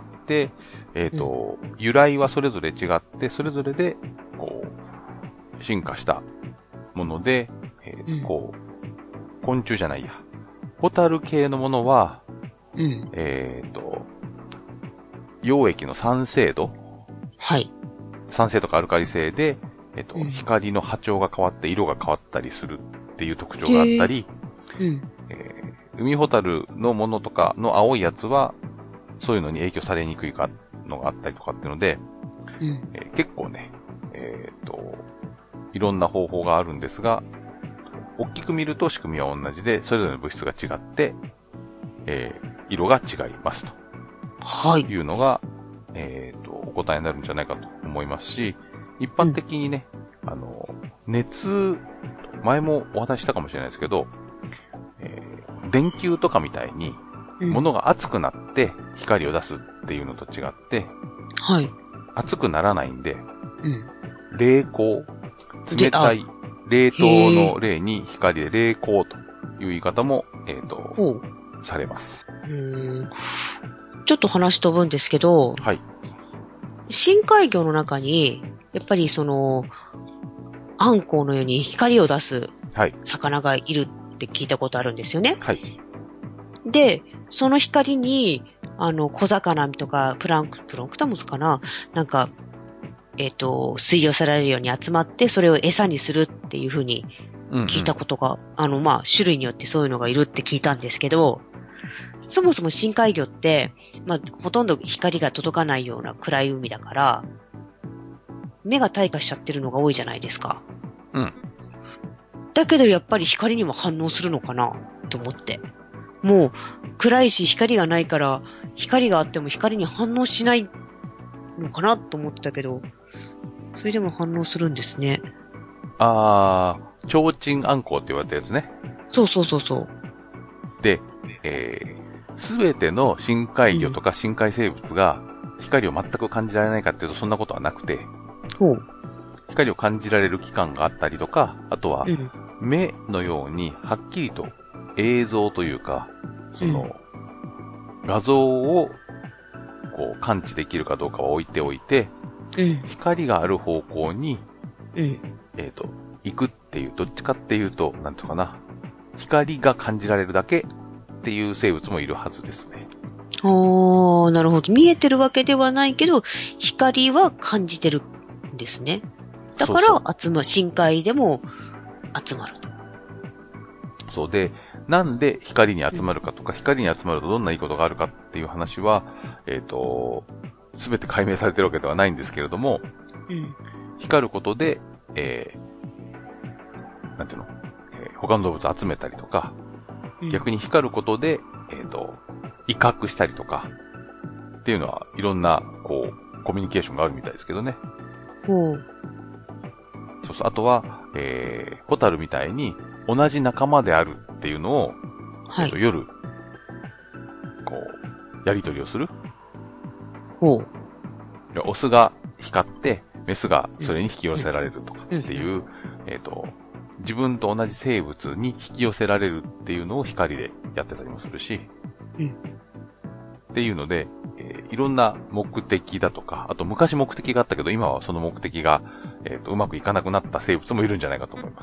えっ、ー、と、うん、由来はそれぞれ違って、それぞれで、こう、進化したもので、えーと、こう、昆虫じゃないや。ホタル系のものは、うん、えっ、ー、と、溶液の酸性度はい。 酸性とかアルカリ性で、えっと、うん、光の波長が変わって色が変わったりするっていう特徴があったり、うんえー、海ホタルのものとかの青いやつは、そういうのに影響されにくいかのがあったりとかっていうので、うんえー、結構ね、えっと、いろんな方法があるんですが、大きく見ると仕組みは同じで、それぞれの物質が違って、えー、色が違いますと。 はい。 いうのが、えっと、お答えになるんじゃないかと思いますし、一般的にね、うん、あの、熱、前もお話ししたかもしれないですけど、えー、電球とかみたいに、物が熱くなって光を出すっていうのと違って、 はい。 熱くならないんで、 うん、 冷光、冷たい、冷凍の冷に光で冷光という言い方も、えっと、されます。 うーんちょっと話飛ぶんですけど、 はい。 深海魚の中に、やっぱりその、アンコウのように光を出す魚がいるって聞いたことあるんですよね。 はい。 で、その光に、あの、小魚とかプランク、プランクトムスかななんか、えっと、吸い寄せられるように集まって、それを餌にするっていうふうに聞いたことが、うんうん、あの、まあ、種類によってそういうのがいるって聞いたんですけど、そもそも深海魚って、まあ、ほとんど光が届かないような暗い海だから、目が退化しちゃってるのが多いじゃないですか。 うん。 だけどやっぱり光にも反応するのかなと思って。もう暗いし光がないから、光があっても光に反応しないのかなと思ってたけど、それでも反応するんですね。 あー、提灯アンコウって言われたやつね。 そうそうそうそう。 で、 えー、すべての深海魚とか深海生物が光を全く感じられないかっていうとそんなことはなくて、 ほう。 光を感じられる器官があったりとか、あとは目のようにはっきりと映像というか、その画像をこう感知できるかどうかは置いておいて、うん、光がある方向に、うん、えっと、行くっていう、どっちかっていうと、なんていうかな、光が感じられるだけっていう生物もいるはずですね。 ああ、なるほど。見えてるわけではないけど、光は感じてるんですね。だから、集ま、深海でも集まると。 そうで、なんで光に集まるかとか、うん、光に集まるとどんないいことがあるかっていう話は、えっと、すべて解明されてるわけではないんですけれども、うん、光ることで、えー、なんていうの、えー、他の動物を集めたりとか、うん、逆に光ることで、えっと、威嚇したりとか、っていうのは、いろんな、こう、コミュニケーションがあるみたいですけどね。 ほう。 そうそう。あとは、えー、ホタルみたいに、同じ仲間であるっていうのを、はい、えっと、夜、こう、やりとりをする。 ほう。 オスが光って、メスがそれに引き寄せられるとかっていう、うんうん、えっと、自分と同じ生物に引き寄せられるっていうのを光でやってたりもするし、うん、っていうので、えー、いろんな目的だとか、あと昔目的があったけど、今はその目的が、えっと、うまくいかなくなった生物もいるんじゃないかと思います。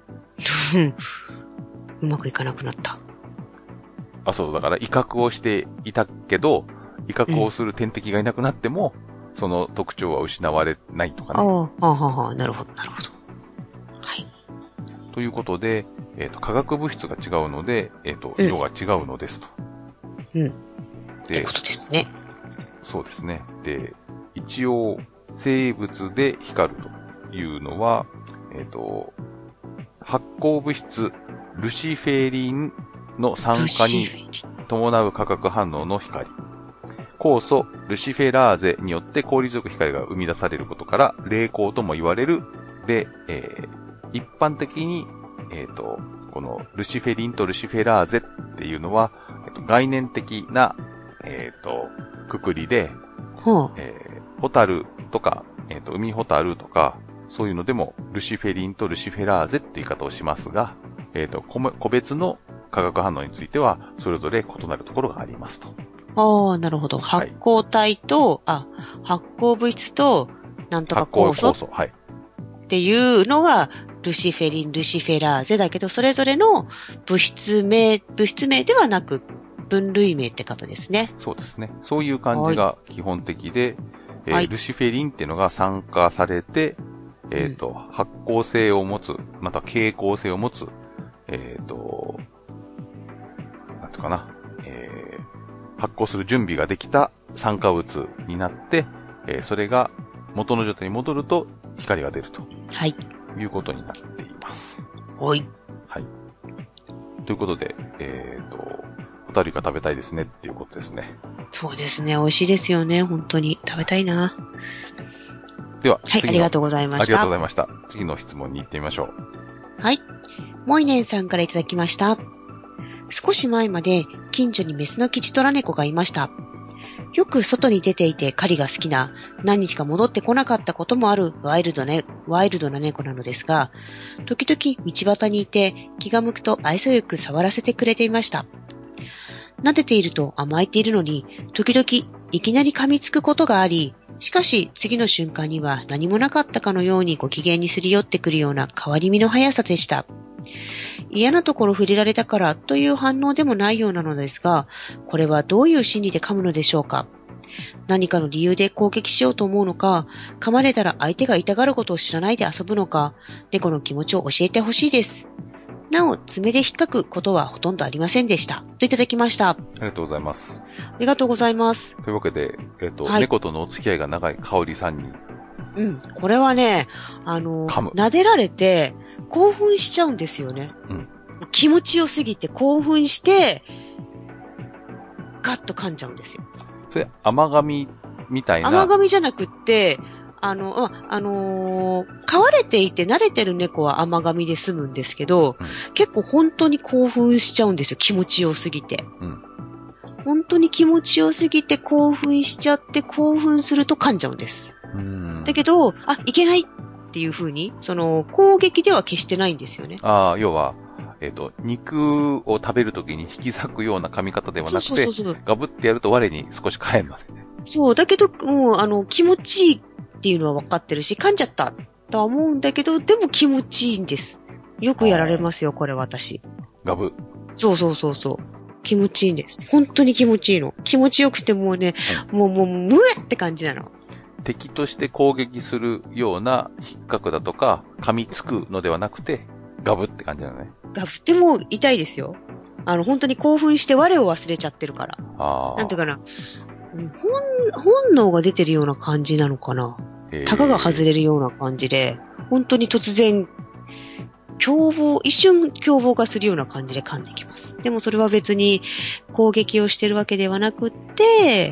うまくいかなくなった。 あ、そう、だから威嚇をしていたけど、威嚇をする天敵がいなくなっても、うん、その特徴は失われないとかね。 ああ、はあ、なるほど、なるほど。はい。 ということで、えっ、ー、と、化学物質が違うので、えっ、ー、と、色が違うのですと。 うん。ってことですね。 そうですね。で、一応、生物で光るというのは、えっ、ー、と、発光物質、ルシフェリンの酸化に伴う化学反応の光。酵素、ルシフェラーゼによって効率よく光が生み出されることから、冷光とも言われる。で、えー、一般的に、えっ、ー、と、このルシフェリンとルシフェラーゼっていうのは、えー、と概念的な、えっ、ー、と、くくりで、 はあえー、ホタルとか、えっ、と、海ホタルとか、そういうのでも、ルシフェリンとルシフェラーゼって言い方をしますが、えっ、と、個別の化学反応については、それぞれ異なるところがありますと。 ああ、なるほど。発光体と、はい、あ、発光物質と、なんとか酵素。酵素、はい。っていうのが、ルシフェリン、ルシフェラーゼだけど、それぞれの物質名、物質名ではなく、分類名って方ですね。 そうですね。そういう感じが基本的で、えーはい、ルシフェリンっていうのが酸化されて、えっ、ー、と、うん、発光性を持つ、また蛍光性を持つ、えっ、ー、と、なんていうかな、えー、発光する準備ができた酸化物になって、えー、それが元の状態に戻ると光が出ると。 はい。 いうことになっています。 はい。 はい。ということで、えっ、ー、と、ホタルイカ食べたいですねっていうことですね。 そうですね。美味しいですよね。本当に。食べたいな。 では、 はい、ありがとうございました。 ありがとうございました。次の質問に行ってみましょう。はい。モイネンさんからいただきました。少し前まで近所にメスのキジトラ猫がいました。よく外に出ていて狩りが好きな、何日か戻ってこなかったこともあるワイルドな、ワイルドな猫なのですが、時々道端にいて気が向くと愛想よく触らせてくれていました。撫でていると甘えているのに、時々いきなり噛みつくことがあり、しかし次の瞬間には何もなかったかのようにご機嫌にすり寄ってくるような変わり身の速さでした。嫌なところ触れられたからという反応でもないようなのですが、これはどういう心理で噛むのでしょうか。何かの理由で攻撃しようと思うのか、噛まれたら相手が痛がることを知らないで遊ぶのか、猫の気持ちを教えてほしいです。なお、爪で引っかくことはほとんどありませんでした。といただきました。ありがとうございます。 ありがとうございます。 というわけで、えっと、はい、猫とのお付き合いが長い香織さんに。 うん。これはね、あの、撫でられて興奮しちゃうんですよね。うん。気持ちよすぎて興奮して、ガッと噛んじゃうんですよ。 それ、甘噛みみたいな。 甘噛みじゃなくって、 あの、あ、あのー、飼われていて慣れてる猫は甘噛みで済むんですけど、うん、結構本当に興奮しちゃうんですよ。気持ちよすぎて。うん、本当に気持ちよすぎて興奮しちゃって興奮すると噛んじゃうんです。うん、だけど、あ、いけないっていう風に、その攻撃では決してないんですよね。 ああ、要は、えっと、肉を食べるときに引き裂くような噛み方ではなくて、そうそうそうそうガブってやると我に少し返るのでね。 そう、だけど、もう、あの、気持ちいいっていうのは分かってるし、噛んじゃったとは思うんだけど、でも気持ちいいんです。よくやられますよ、これ私。 ガブ。 そうそうそうそう。気持ちいいんです。本当に気持ちいいの。気持ちよくてもうね、うん、もうもう、むえって感じなの。 敵として攻撃するような引っかくだとか、噛みつくのではなくて、ガブって感じなのね。 ガブっても痛いですよ。あの、本当に興奮して我を忘れちゃってるから。 ああ。 なんていうかな。本、本能が出てるような感じなのかな。タガが外れるような感じで、本当に突然、凶暴、一瞬凶暴化するような感じで噛んできます。でもそれは別に攻撃をしてるわけではなくって、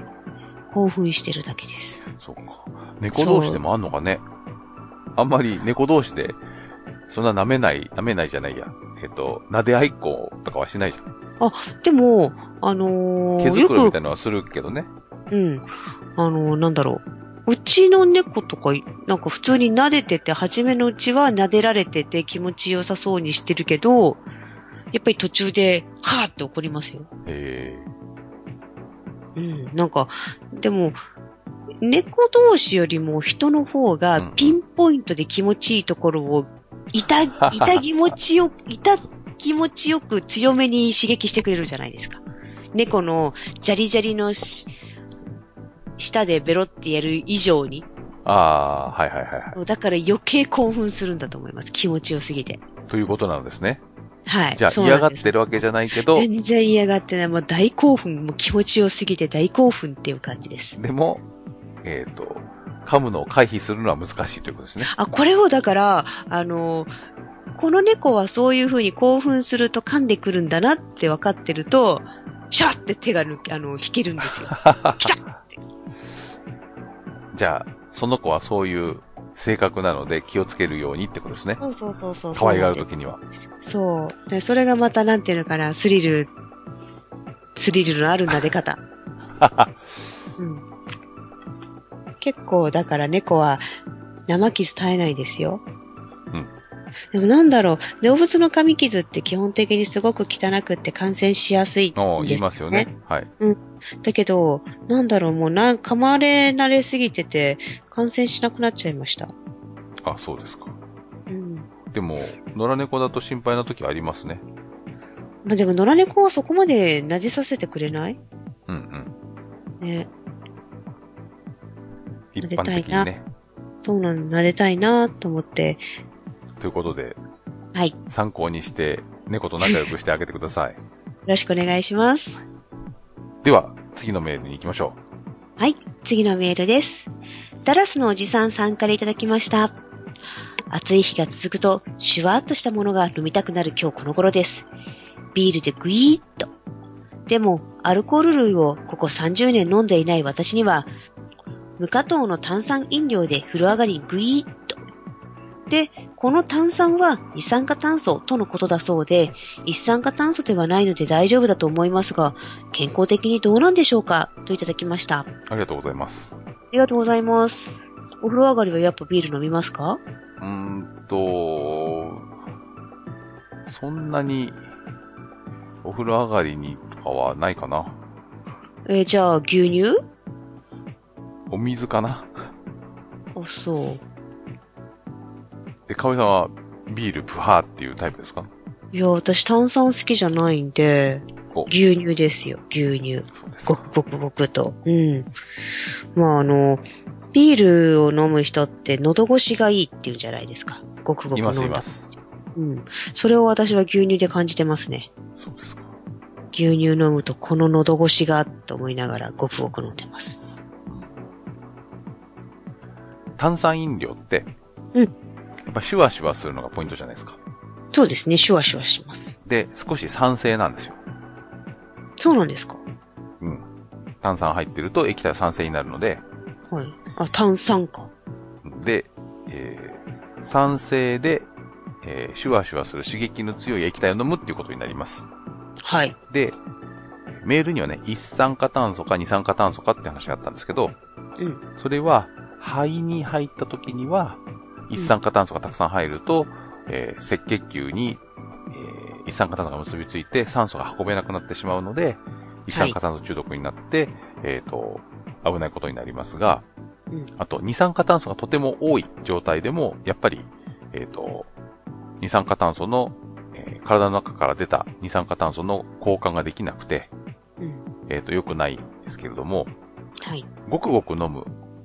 興奮してるだけです。 そうか。猫同士でもあんのかね。あんまり猫同士で、そんな舐めない、舐めないじゃないや。えっと、撫で合いっことかはしないじゃん。 あ、でも、あのー、 毛づくろいみたいなのはするけどね。 うん。あのー、なんだろう。うちの猫とか、なんか普通に撫でてて、初めのうちは撫でられてて気持ちよさそうにしてるけど、やっぱり途中で、はーって怒りますよ。 へー。うん。なんか、でも、猫同士よりも人の方がピンポイントで気持ちいいところを、いた、いた気持ちよ、いた気持ちよく強めに刺激してくれるじゃないですか。猫のジャリジャリの舌でベロってやる以上に。 ああ、はいはいはい、はい。 だから余計興奮するんだと思います。気持ちよすぎて。 ということなんですね。 はい。 じゃあ嫌がってるわけじゃないけど。 全然嫌がってない。もう大興奮。もう気持ちよすぎて大興奮っていう感じです。 でも、えっと、噛むのを回避するのは難しいということですね。 あ、これをだから、あの、この猫はそういう風に興奮すると噛んでくるんだなって分かってると、シャーって手が抜け、あの、引けるんですよ。来たって。 じゃあ、その子はそういう性格なので気をつけるようにってことですね。 そうそうそうそう。 可愛がるときには。 そう。で、それがまたなんていうのかな、スリル、スリルのある撫で方。うん、結構、だから猫は生傷絶えないですよ。うん。でもなんだろう、動物の噛み傷って基本的にすごく汚くって感染しやすいんですよね。 言いますよね。はい。 うん。だけど、なんだろう、もうな、噛まれ慣れすぎてて、感染しなくなっちゃいました。 あ、そうですか。 うん。 でも、野良猫だと心配な時ありますね。 まあでも野良猫はそこまで撫でさせてくれない？ うんうん。ね。 一般的にね。 そうなんだ、撫でたいなと思って。 ということで、 はい。 参考にして、猫と仲良くしてあげてください。よろしくお願いします。 では、次のメールに行きましょう。はい、次のメールです。ダラスのおじさんさんからいただきました。暑い日が続くと、シュワーっとしたものが飲みたくなる今日この頃です。ビールでグイーッと。でも、アルコール類をここさんじゅうねん飲んでいない私には、無加糖の炭酸飲料で風呂上がりグイーッと。で、この炭酸は二酸化炭素とのことだそうで、一酸化炭素ではないので大丈夫だと思いますが、健康的にどうなんでしょうかといただきました。 ありがとうございます。 ありがとうございます。お風呂上がりはやっぱビール飲みますか？ うーんと、そんなにお風呂上がりにとかはないかな。 えー、じゃあ牛乳？ お水かな。 あ、そう。 で、かおりさんはビールプハーっていうタイプですか？ いや、私炭酸好きじゃないんで、牛乳ですよ、牛乳。 そうですごくごくごくと。うん。まああの、ビールを飲む人って喉越しがいいって言うんじゃないですか。ごくごく飲んだ。いますいます。うん。それを私は牛乳で感じてますね。 そうですか。 牛乳飲むとこの喉越しがと思いながらごくごく飲んでます。 炭酸飲料って、 うん。 やっぱシュワシュワするのがポイントじゃないですか。 そうですね、シュワシュワします。 で、少し酸性なんですよ。 そうなんですか？ うん。炭酸入ってると液体酸性になるので。 はい。あ、炭酸か。 うで、えー、酸性で、えー、シュワシュワする刺激の強い液体を飲むっていうことになります。 はい。 で、メールにはね、一酸化炭素か二酸化炭素かって話があったんですけど、 うん。 それは、肺に入った時には、一酸化炭素がたくさん入ると、うん、えー、赤血球に、えー、一酸化炭素が結びついて酸素が運べなくなってしまうので、一酸化炭素中毒になって、はい、えっと、危ないことになりますが、うん、あと、二酸化炭素がとても多い状態でも、やっぱり、えっと、二酸化炭素の、えー、体の中から出た二酸化炭素の交換ができなくて、うん、えっと、良くないんですけれども、 はい。 ごくごく飲む、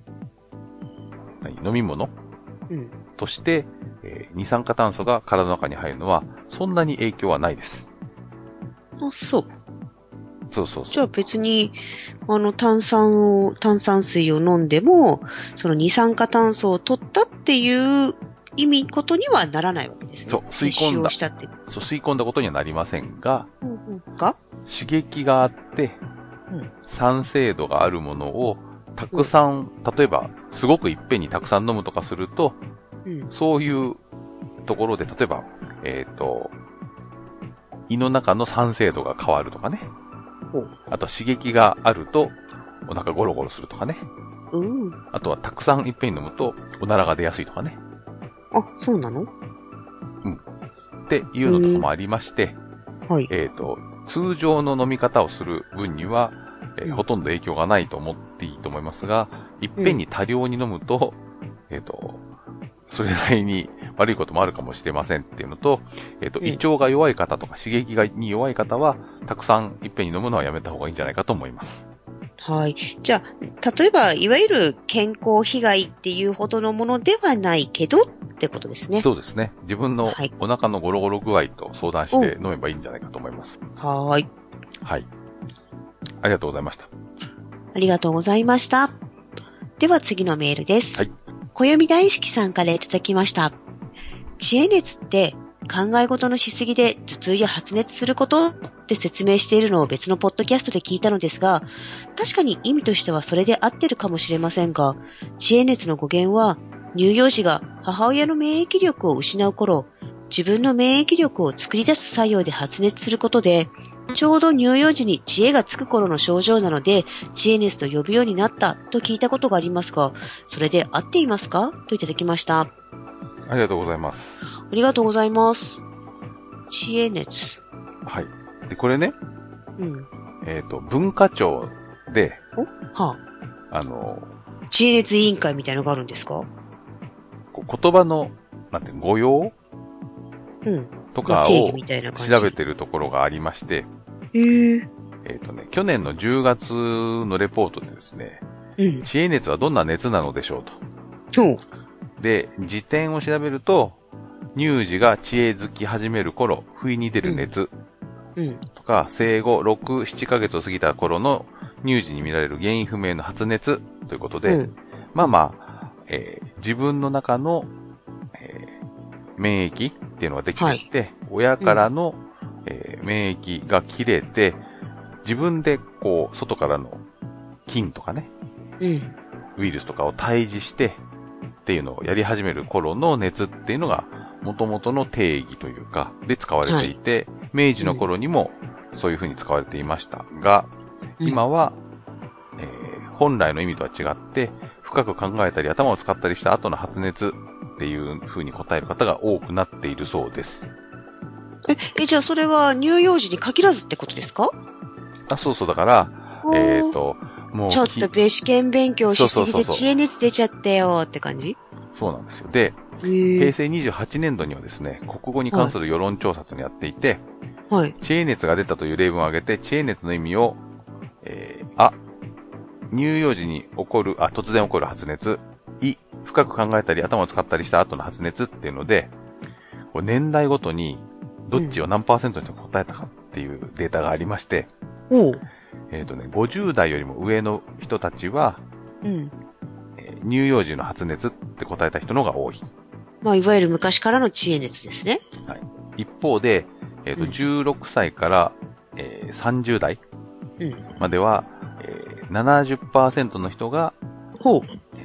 飲み物、うん、として、えー、二酸化炭素が体の中に入るのは、そんなに影響はないです。 あ、そう。 そうそうそう。 じゃあ別に、あの、炭酸を、炭酸水を飲んでも、その二酸化炭素を取ったっていう意味、ことにはならないわけですね。 そう、吸い込んだ。 したってそう、吸い込んだことにはなりませんが、 うんうん、が刺激があって、うん、酸性度があるものをたくさん、うん、例えば、すごくいっぺんにたくさん飲むとかすると、うん、そういうところで、例えば、えっと、胃の中の酸性度が変わるとかね。あと刺激があるとお腹ゴロゴロするとかね。 うん。 あとはたくさんいっぺんに飲むとおならが出やすいとかね。 あ、そうなの？ うん。っていうのとかもありまして、 はい。 えっと、通常の飲み方をする分には、えーうん、ほとんど影響がないと思っていいと思いますが、いっぺんに多量に飲むと、うん、えっと、それなりに悪いこともあるかもしれませんっていうのと、えっと、胃腸が弱い方とか刺激がに弱い方は、たくさんいっぺんに飲むのはやめた方がいいんじゃないかと思います。 はい。じゃあ、例えば、いわゆる健康被害っていうほどのものではないけどってことですね。 そうですね。自分のお腹のゴロゴロ具合と相談して飲めばいいんじゃないかと思います。 はい。 はい。ありがとうございました。 ありがとうございました。では次のメールです。 はい。 小読大好きさんからいただきました。知恵熱って考え事のしすぎで頭痛や発熱することって説明しているのを別のポッドキャストで聞いたのですが、確かに意味としてはそれで合ってるかもしれませんが、知恵熱の語源は乳幼児が母親の免疫力を失う頃、自分の免疫力を作り出す作用で発熱することで、ちょうど乳幼児に知恵がつく頃の症状なので、知恵熱と呼ぶようになったと聞いたことがありますが、それで合っていますかといただきました。 ありがとうございます。 ありがとうございます。知恵熱。 はい。で、これね、 うん。 えっと、文化庁で、 おはあ、あの、 知恵熱委員会みたいなのがあるんですか？ 言葉の、なんて、語用うん。 とかを調べてるところがありまして、 へー。 えっとね、去年のじゅうがつのレポートでですね、 うん、 知恵熱はどんな熱なのでしょうと。 そう。 で、辞典を調べると、乳児が知恵づき始める頃、不意に出る熱、 うんうん、 とか、生後ろく、ななかげつを過ぎた頃の乳児に見られる原因不明の発熱ということで、うん、まあまあ、えー、自分の中の、えー、免疫っていうのができてきて、はい、親からの、うんえー、免疫が切れて、自分でこう、外からの菌とかね、 うん、 ウイルスとかを退治して、っていうのをやり始める頃の熱っていうのが元々の定義というかで使われていて、はい、明治の頃にもそういう風に使われていましたが、うん、今は、えー、本来の意味とは違って深く考えたり頭を使ったりした後の発熱っていう風に答える方が多くなっているそうです。 え、えじゃあそれは乳幼児に限らずってことですか？ あ、そうそうだから、えっと、もうちょっと試験勉強しすぎて知恵熱出ちゃったよって感じ？ そうなんですよ。で、平成にじゅうはちねんどにはですね、国語に関する世論調査というのをやっていて、 はい、 知恵熱が出たという例文を挙げて、知恵熱の意味を、えー、あ、乳幼児に起こる、あ、突然起こる発熱、い、深く考えたり頭を使ったりした後の発熱っていうので、こう年代ごとにどっちを何パーセントに答えたかっていうデータがありまして、 うん、 えっとね、ごじゅう代よりも上の人たちは、 うんえー、乳幼児の発熱って答えた人の方が多い。 まあ、いわゆる昔からの知恵熱ですね。 はい。一方で、えっと、じゅうろくさいから、うんえー、さんじゅう代までは、えー、ななじゅっパーセントの人が、 ほう。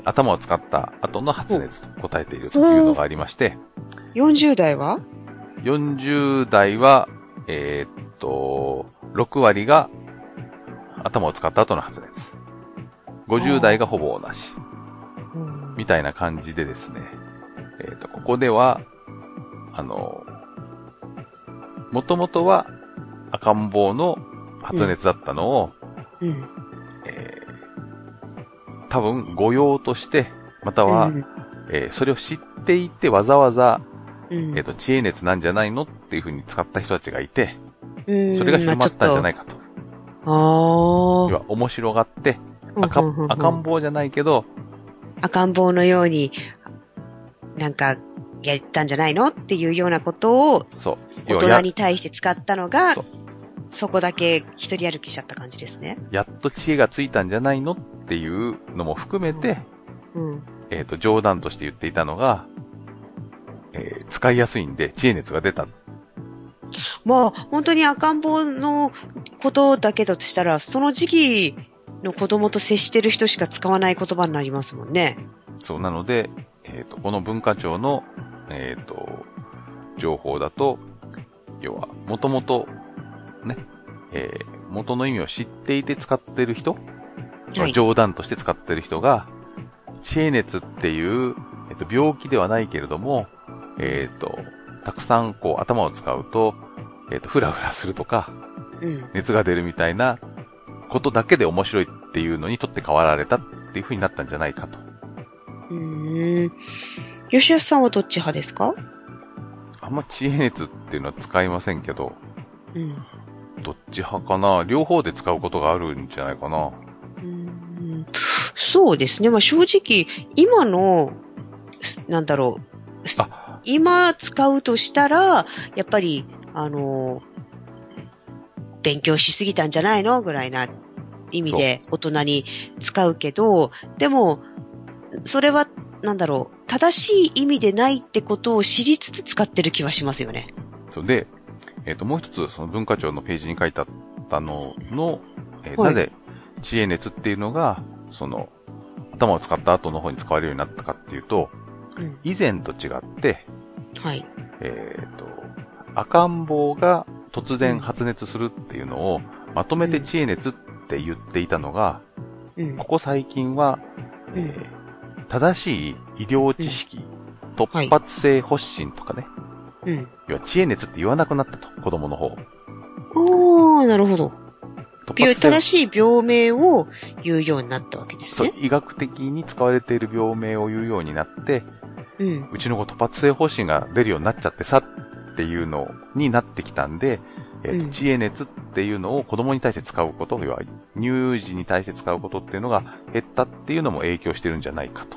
頭を使った後の発熱と答えているというのがありまして、 よんじゅう代は ? よんじゅう 代は、えー、っと、ろく割が頭を使った後の発熱。ごじゅう代がほぼ同じ。みたいな感じでですね、えー、っと、ここでは、あの、もともとは赤ん坊の発熱だったのを、うんうんえー、多分誤用として、または、うんえー、それを知っていてわざわざ、うんえー、と知恵熱なんじゃないのっていう風に使った人たちがいて、うん、それが広まったんじゃないかと。 まあ、あ要は面白がって、赤、うんうんうん、赤ん坊じゃないけど、 赤ん坊のように、なんか、やったんじゃないのっていうようなことを、そう。大人に対して使ったのが、そ, そこだけ一人歩きしちゃった感じですね。 やっと知恵がついたんじゃないのっていうのも含めて、うんうん、えっと、冗談として言っていたのが、えー、使いやすいんで、知恵熱が出た。 まあ、本当に赤ん坊のことだけだとしたら、その時期の子供と接してる人しか使わない言葉になりますもんね。 そう、なので、えっと、この文化庁の、えっと、情報だと、要は、もともと、ね、えー、元の意味を知っていて使ってる人、はい、冗談として使ってる人が、知恵熱っていう、えっと、病気ではないけれども、えっと、たくさんこう頭を使うと、えっと、フラフラするとか、うん、熱が出るみたいなことだけで面白いっていうのにとって変わられたっていう風になったんじゃないかと。 うーん。吉安さんはどっち派ですか？ あんま知恵熱っていうのは使いませんけど、うん、どっち派かな？両方で使うことがあるんじゃないかな。 うーんそうですね。まあ正直、今の、なんだろう。今使うとしたら、やっぱり、あの、勉強しすぎたんじゃないのぐらいな意味で大人に使うけど、でも、それは、なんだろう、正しい意味でないってことを知りつつ使ってる気はしますよね。 そうで、えっと、もう一つ、その文化庁のページに書いてあったのの、えーはい、なぜ知恵熱っていうのが、その、頭を使った後の方に使われるようになったかっていうと、うん、以前と違って、はい。えっと、赤ん坊が突然発熱するっていうのを、まとめて知恵熱って言っていたのが、うん、ここ最近は、うんえー、正しい医療知識、うん、突発性発疹とかね、はい、要は知恵熱って言わなくなったと、子供の方。 おー、なるほど。正しい病名を言うようになったわけですね。 そう、医学的に使われている病名を言うようになって、うん、うちの子突発性発疹が出るようになっちゃってさっていうのになってきたんで、えーとうん、知恵熱っていうのを子供に対して使うこと、要は乳児に対して使うことっていうのが減ったっていうのも影響してるんじゃないかと。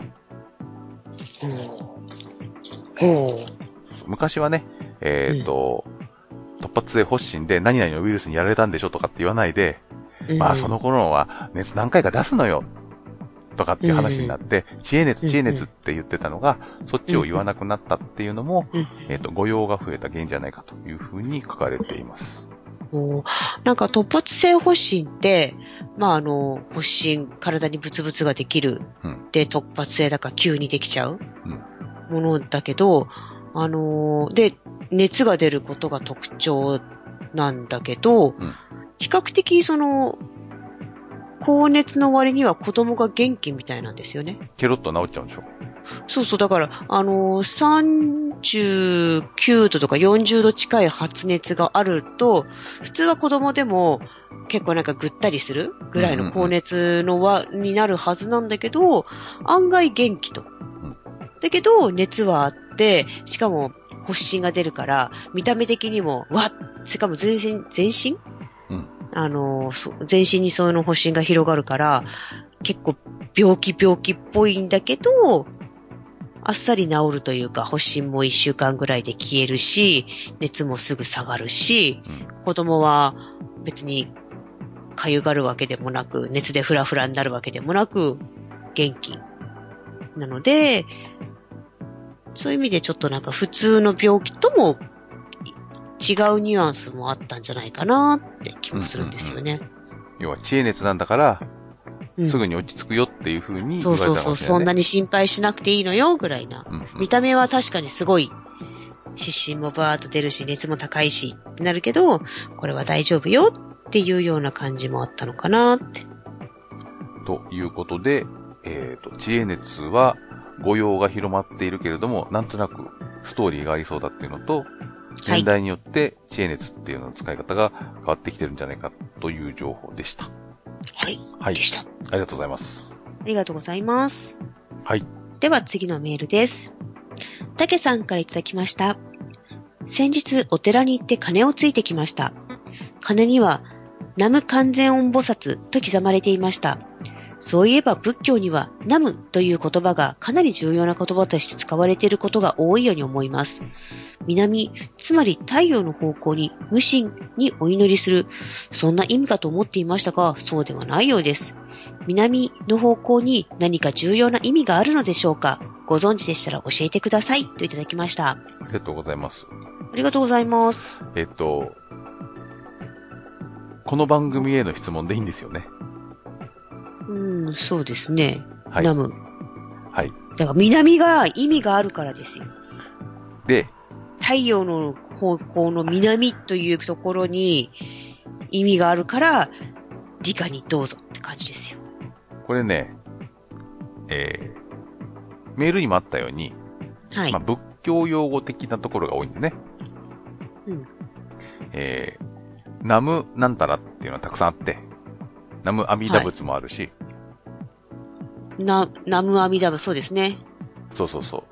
うん、昔はね、えっと、うん、突発性発疹で何々のウイルスにやられたんでしょとかって言わないで、うん、まあその頃は熱何回か出すのよとかっていう話になって、うん、知恵熱知恵熱って言ってたのが、うん、そっちを言わなくなったっていうのも、うん、えっと、誤用が増えた原因じゃないかというふうに書かれています。 おなんか突発性発疹って、まああの、発疹、体にブツブツができる。うん、で、突発性だから急にできちゃう、うん、ものだけど、あのー、で、熱が出ることが特徴なんだけど、うん、比較的その、高熱の割には子供が元気みたいなんですよね。 ケロッと治っちゃうんでしょ？ そうそう、だから、あのー、さんじゅうきゅうどとかよんじゅうど近い発熱があると、普通は子供でも結構なんかぐったりするぐらいの高熱のは、うんうんうん、になるはずなんだけど、案外元気と。うん、だけど、熱はあって、しかも発疹が出るから、見た目的にも、わっ、しかも全身、全身うんあの、全身にその発疹が広がるから、結構病気病気っぽいんだけど、あっさり治るというか、発疹も一週間ぐらいで消えるし、熱もすぐ下がるし、うん、子供は別にかゆがるわけでもなく、熱でフラフラになるわけでもなく、元気。なので、そういう意味でちょっとなんか普通の病気とも違うニュアンスもあったんじゃないかなって気もするんですよね。 うんうんうん、要は知恵熱なんだから、 うん、 すぐに落ち着くよっていう風に言そうわれたかもしれない、ね。 そうそう、そんなに心配しなくていいのよ、ぐらいな。 うんうん、 見た目は確かにすごい、湿疹もバーッと出るし、熱も高いし、ってなるけど、これは大丈夫よっていうような感じもあったのかなって。 ということで、えっと、知恵熱は誤用が広まっているけれども、なんとなくストーリーがありそうだっていうのと、年代によって知恵熱っていうのの使い方が変わってきてるんじゃないかという情報でした。 はい。 はい。 でした。 ありがとうございます。 ありがとうございます。 はい。 では次のメールです。たけさんからいただきました。先日お寺に行って鐘をついてきました。鐘には南無観世音菩薩と刻まれていました。そういえば仏教には南無という言葉がかなり重要な言葉として使われていることが多いように思います。南、つまり太陽の方向に無心にお祈りする、そんな意味かと思っていましたが、そうではないようです。南の方向に何か重要な意味があるのでしょうか？ご存知でしたら教えてくださいといただきました。 ありがとうございます。 ありがとうございます。 えっと、この番組への質問でいいんですよね。 うん、そうですね。 はい。 南無。 はい。 だから南が意味があるからですよ。 で、 太陽の方向の南というところに意味があるから、直にどうぞって感じですよ。 これね、えー、メールにもあったように、 はい。 まあ、仏教用語的なところが多いんでね。 うん。 えー、南無なんたらっていうのはたくさんあって、南無阿弥陀仏もあるし、 はい、な、南無阿弥陀仏、そうですね。 そうそうそう。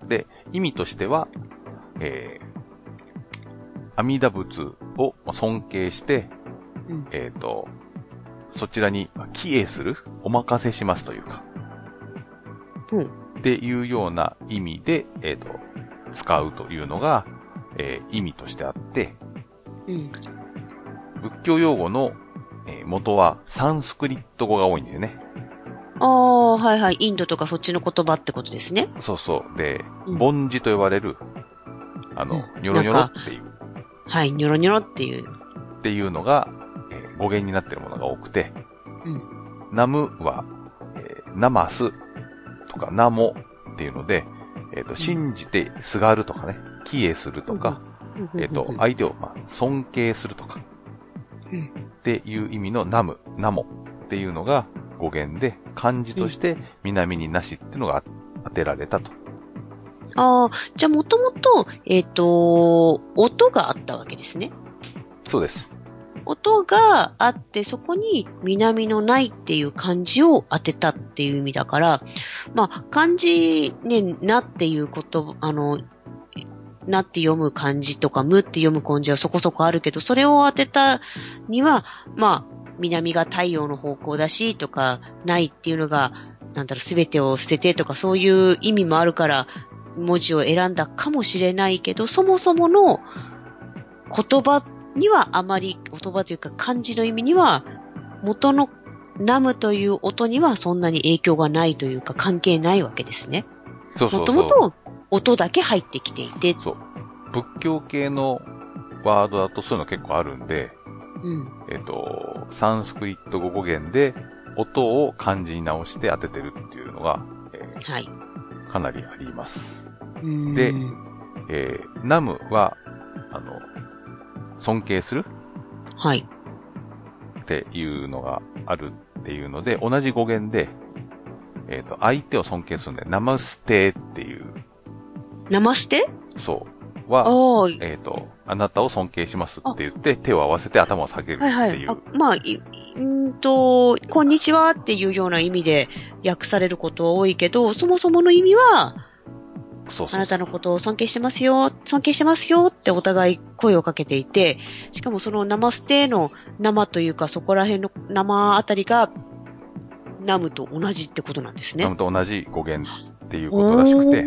で、意味としては、えー、阿弥陀仏を尊敬して、うん、えっと、そちらに帰依する、お任せしますというか、うん。っていうような意味で、えっと、使うというのが、えー、意味としてあって、うん、仏教用語のえー、元はサンスクリット語が多いんですよね。 ああ、はいはい。インドとかそっちの言葉ってことですね。 そうそう。で、うん、梵字と呼ばれる、あの、うん、ニョロニョロっていう。 はい、ニョロニョロっていう。 っていうのが、えー、語源になっているものが多くて、うん、ナムは、えー、ナマスとかナモっていうので、えっ、ー、と、信じてすがるとかね、帰依するとか、うん、えっ、ー、と、相手を、まあ、尊敬するとか、うん、っていう意味のナム、ナモっていうのが語源で、漢字として南になしっていうのが当てられたと。 ああ、じゃあもともと、えっと、音があったわけですね。 そうです。 音があって、そこに南のないっていう漢字を当てたっていう意味だから、まあ、漢字ね、なっていうこと、あの、なって読む漢字とか、むって読む漢字はそこそこあるけど、それを当てたには、まあ、南が太陽の方向だし、とか、ないっていうのが、なんだろう、すべてを捨ててとか、そういう意味もあるから、文字を選んだかもしれないけど、そもそもの言葉にはあまり、言葉というか漢字の意味には、元のナムという音にはそんなに影響がないというか、関係ないわけですね。 そうそうそう。 もともと音だけ入ってきていて。 そう。仏教系のワードだとそういうの結構あるんで、うん、えっと、サンスクリット語語源で音を漢字に直して当ててるっていうのが、えーはい、かなりあります。で、えー、ナムは、あの、尊敬するはい。 っていうのがあるっていうので、同じ語源で、えっと、相手を尊敬するんで、ナマステっていう。 ナマステ？ そう。は、えっと、あなたを尊敬しますって言って、手を合わせて頭を下げるっていう。はいはい。あまあ、い、んと、こんにちはっていうような意味で訳されることは多いけど、そもそもの意味は、そうそうそう、あなたのことを尊敬してますよ、尊敬してますよってお互い声をかけていて、しかもそのナマステの生というかそこら辺の生あたりがナムと同じってことなんですね。 ナムと同じ語源っていうことらしくて。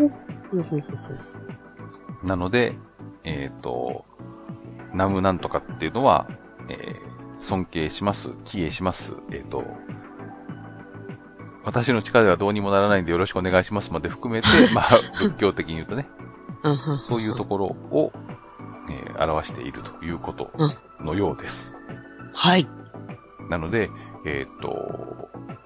なので、えっと、ナムなんとかっていうのは、えー、尊敬します、帰依します、えっと、私の力ではどうにもならないんでよろしくお願いしますまで含めて、まあ、仏教的に言うとね、そういうところを、えー、表しているということのようです。 はい。 なので、えっと、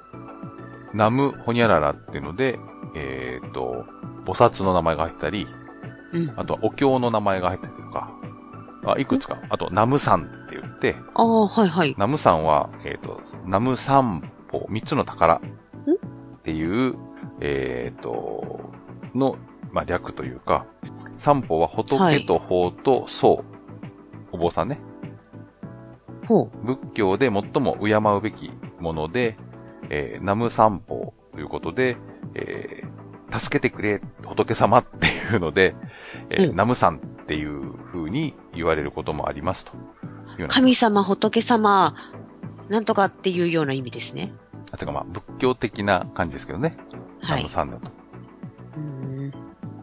ナムホニャララっていうので、えっと、菩薩の名前が入ったり、うん、あとはお経の名前が入ったりとか、あ、いくつか。あと、ナムサンって言って、 ああ、はいはい。 ナムサンは、えっと、ナム三宝、三つの宝っていう、えっと、の、まあ、略というか、三宝は仏と法と僧、はい、お坊さんね。 ほう。 仏教で最も敬うべきもので、えー、南無三宝ということで、えー、助けてくれ、仏様っていうので、えーうん、南無三っていう風に言われることもありますと。 神様、仏様、なんとかっていうような意味ですね。 あてかまあ、仏教的な感じですけどね。 はい。 南無三だと。うーん。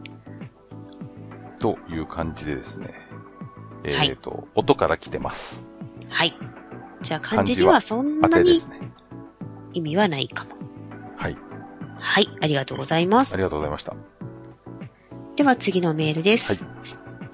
という感じでですね。えっ、ー、と、はい、音から来てます。 はい。じゃあ漢字にはそんなに意味はないかも。 はい。 はい、ありがとうございます。 ありがとうございました。 では次のメールです。 はい。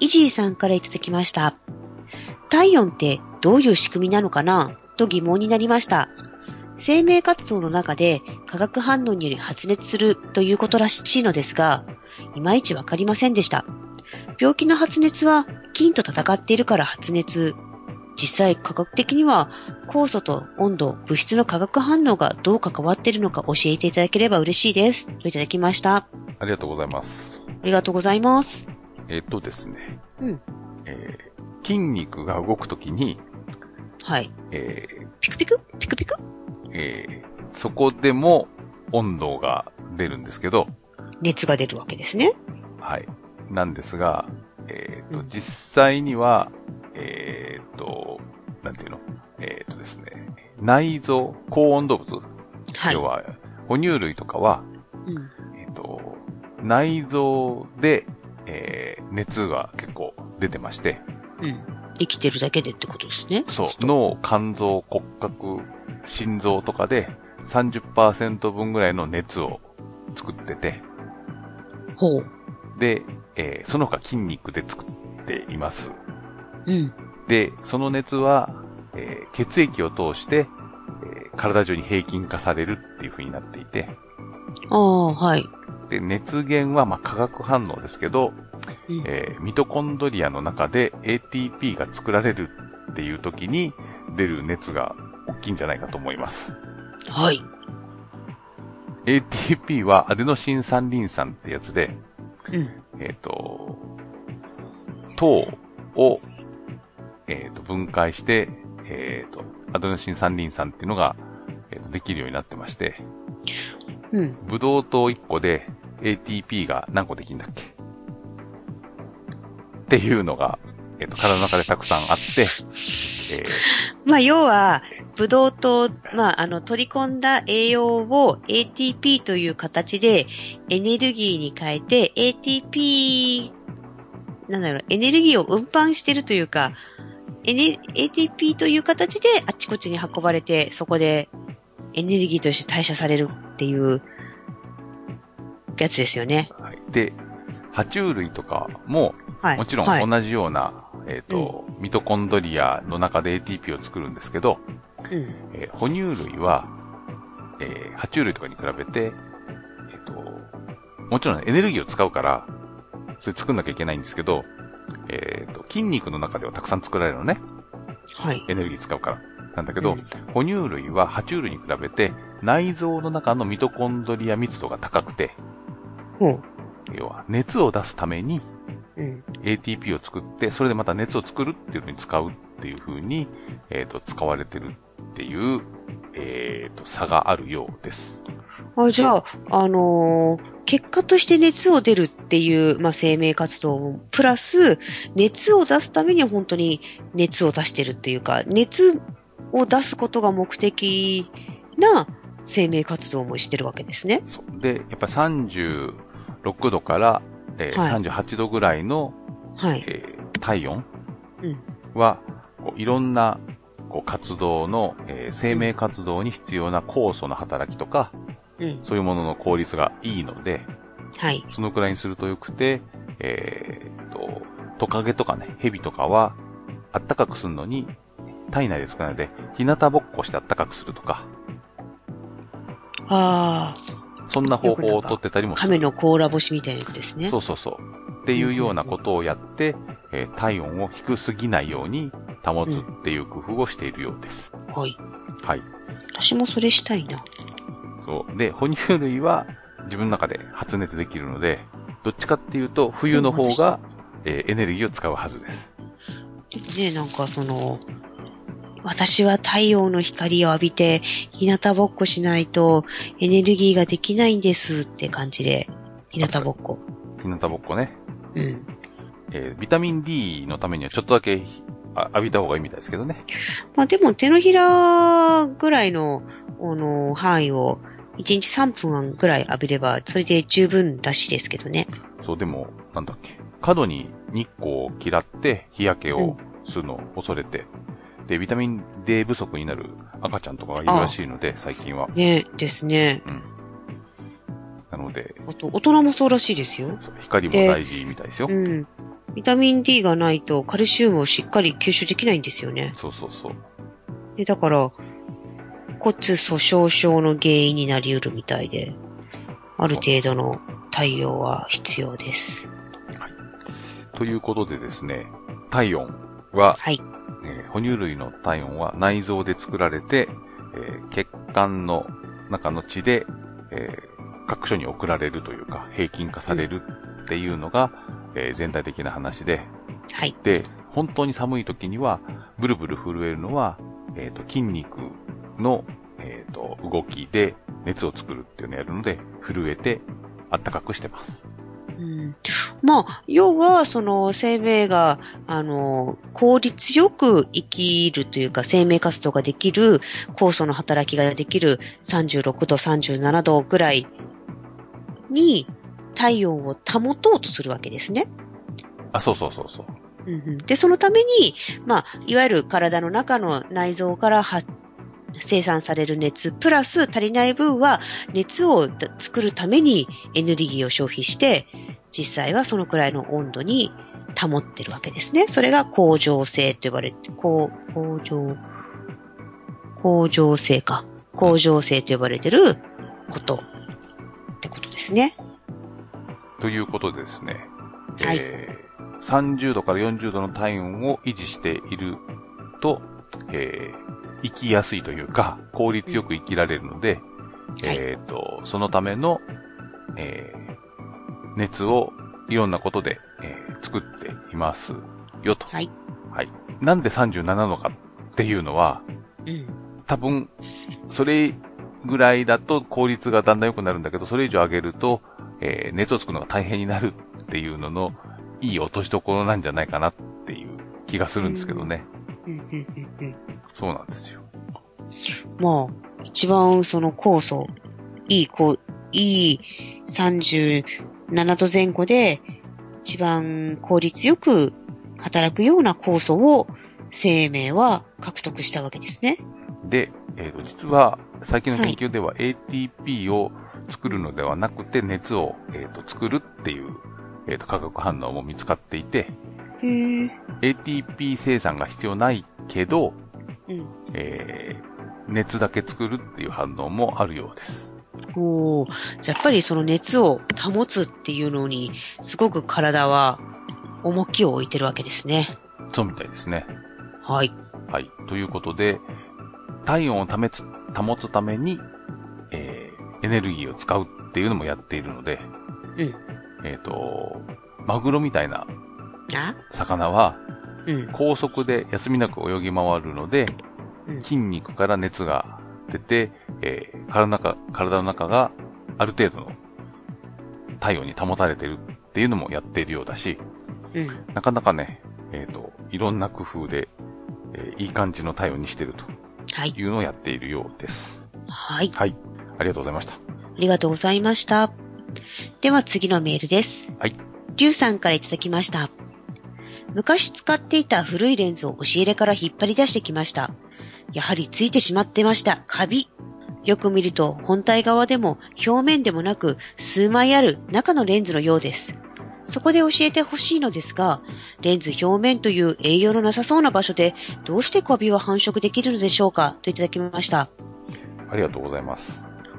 イジーさんからいただきました。体温ってどういう仕組みなのかなと疑問になりました。生命活動の中で化学反応により発熱するということらしいのですが、いまいちわかりませんでした。病気の発熱は菌と戦っているから発熱。実際科学的には酵素と温度、物質の化学反応がどう関わっているのか教えていただければ嬉しいです。といただきました。 ありがとうございます。 ありがとうございます。 えっとですね。 うん。 えー、筋肉が動くときに、 はい。 えー、 ピクピクピクピクえー、そこでも温度が出るんですけど、 熱が出るわけですね。 はい。なんですが、えっと、うん、実際には、えっと、なんていうのえっとですね、内臓、高温動物、はい、要は、哺乳類とかは、うん、えっと、内臓で、えー、熱が結構出てまして、 うん。生きてるだけでってことですね。 そう。脳、肝臓、骨格、心臓とかで さんじゅっパーセント 分ぐらいの熱を作ってて、 ほう。 で、えー、その他筋肉で作っています。 うん。 で、その熱は、えー、血液を通して、えー、体中に平均化されるっていう風になっていて。 ああ、はい。 で、熱源はまあ化学反応ですけど、うん、えー、ミトコンドリアの中で エーティーピー が作られるっていう時に出る熱が大きいんじゃないかと思います。 はい。 エーティーピー はアデノシン三リン酸ってやつで、 うん、 えっ、ー、と、糖を、えっ、ー、と分解して、えっ、ー、と、アデノシン三リン酸っていうのが、えー、とできるようになってまして、 うん。 ブドウ糖いっこで エーティーピー が何個できるんだっけっていうのが、えっ、ー、と、体の中でたくさんあって、えー、まあ、要は、ブドウ糖、まあ、あの、取り込んだ栄養を エーティーピー という形でエネルギーに変えて、エーティーピー、なんだろう、エネルギーを運搬してるというか、エネ、エーティーピー という形であっちこっちに運ばれて、そこでエネルギーとして代謝されるっていうやつですよね。 はい。で、爬虫類とかも、はい、もちろん同じような、はい、えっ、ー、と、うん、ミトコンドリアの中で エーティーピー を作るんですけど、 うんえー、哺乳類は、えー、爬虫類とかに比べて、えっ、ー、と、もちろんエネルギーを使うから、それ作んなきゃいけないんですけど、えっ、ー、と、筋肉の中ではたくさん作られるのね。 はい。 エネルギー使うから。なんだけど、うん、哺乳類は爬虫類に比べて、内臓の中のミトコンドリア密度が高くて、 うん、 要は、熱を出すために、 うん、 エーティーピー を作って、それでまた熱を作るっていう風に使うっていう風に、えっ、ー、と、使われてるっていう、えっ、ー、と、差があるようです。 あ、じゃあ、あのー、結果として熱を出るっていう、まあ、生命活動プラス、熱を出すために本当に熱を出してるっていうか、熱を出すことが目的な生命活動もしてるわけですね。 そうで、やっぱりさんじゅうろくどから、えーはい、さんじゅうはちどぐらいの、 はいえー、体温うん、 は、こういろんなこう活動の、えー、生命活動に必要な酵素の働きとか、 うん、 そういうものの効率がいいので、 はい、 そのくらいにするとよくて、えー、と、トカゲとかね、ヘビとかは、あったかくするのに、体内で少ないので、日向ぼっこしてあったかくするとか。 ああ。そんな方法を取ってたりもする。 亀の甲羅干しみたいなやつですね。 そうそうそう。っていうようなことをやって、えー、体温を低すぎないように保つっていう工夫をしているようです。 うん、はい。 はい。 私もそれしたいな。 そう。で、哺乳類は自分の中で発熱できるので、どっちかっていうと、冬の方が、えー、エネルギーを使うはずです。 でもね、なんかその、私は太陽の光を浴びて、日向ぼっこしないとエネルギーができないんですって感じで、日向ぼっこ。 日向ぼっこね。 うん。 えー、ビタミン D のためにはちょっとだけ浴びた方がいいみたいですけどね。 まあでも手のひらぐらいの、あの、範囲をいちにちさんぷんぐらい浴びれば、それで十分らしいですけどね。 そう、でも、なんだっけ。過度に日光を嫌って日焼けをするのを恐れて、うん、で、ビタミン D 不足になる赤ちゃんとかがいるらしいので、最近は。 ねですね。 うん。なので。 あと、大人もそうらしいですよ。 そう、光も大事みたいですよ。 うん。ビタミン D がないとカルシウムをしっかり吸収できないんですよね。 そうそうそう。 で、だから、骨粗鬆症の原因になり得るみたいで、ある程度の太陽は必要です。 はい。ということでですね、体温は、 はい。 えー、哺乳類の体温は内臓で作られて、えー、血管の中の血で、えー、各所に送られるというか、平均化されるっていうのが、うん、えー、全体的な話で、 はい。 で、本当に寒い時には、ブルブル震えるのは、えっと、筋肉の、えっと、動きで熱を作るっていうのをやるので、震えて暖かくしてます。 うん、まあ、要は、その、生命が、あの、効率よく生きるというか、生命活動ができる、酵素の働きができるさんじゅうろくど、さんじゅうななどぐらいに体温を保とうとするわけですね。 あ、そうそうそうそう。 うんうん、で、そのために、まあ、いわゆる体の中の内臓から発生産される熱、プラス足りない分は熱を作るためにエネルギーを消費して、実際はそのくらいの温度に保ってるわけですね。それが恒常性と呼ばれて、恒常、恒常性か。恒常性と呼ばれてることってことですね。 ということでですね。 はい。 えー、さんじゅうどからよんじゅうどの体温を維持していると、えー、生きやすいというか、効率よく生きられるので、うん、えっと、そのための、えー、熱をいろんなことで、えー、作っていますよと。 はい。 はい。なんでさんじゅうななどかっていうのは、 うん、 多分、それぐらいだと効率がだんだん良くなるんだけど、それ以上上げると、えー、熱を作るのが大変になるっていうのの、いい落としどころなんじゃないかなっていう気がするんですけどね。 うんうんうんうん、 そうなんですよ。 まあ、一番その酵素、いい、こう、いいさんじゅうななどぜん後で、一番効率よく働くような酵素を生命は獲得したわけですね。 で、えっと、実は、最近の研究では エーティーピー を作るのではなくて、熱を、えっと、作るっていう、えっと、化学反応も見つかっていて、 へー。 エーティーピー 生産が必要ないけど、 うん、 えー、熱だけ作るっていう反応もあるようです。 おー、じゃあやっぱりその熱を保つっていうのに、すごく体は重きを置いてるわけですね。 そうみたいですね。 はい。 はい。ということで、体温を保つ、保つために、えー、エネルギーを使うっていうのもやっているので、 うん。 えっと、マグロみたいなあ魚は、 うん、 高速で休みなく泳ぎ回るので、 うん、 筋肉から熱が出て、えー、体の中、体の中がある程度の体温に保たれているっていうのもやっているようだし、 うん、 なかなかね、えっと、いろんな工夫で、えー、いい感じの体温にしているというのをやっているようです。 はい。 はい。ありがとうございました。 ありがとうございました。では次のメールです。 はい。 リュウさんからいただきました。昔使っていた古いレンズを押し入れから引っ張り出してきました。やはりついてしまってました。カビ。よく見ると本体側でも表面でもなく数枚ある中のレンズのようです。そこで教えてほしいのですが、レンズ表面という栄養のなさそうな場所でどうしてカビは繁殖できるのでしょうかといただきました。 ありがとうございます。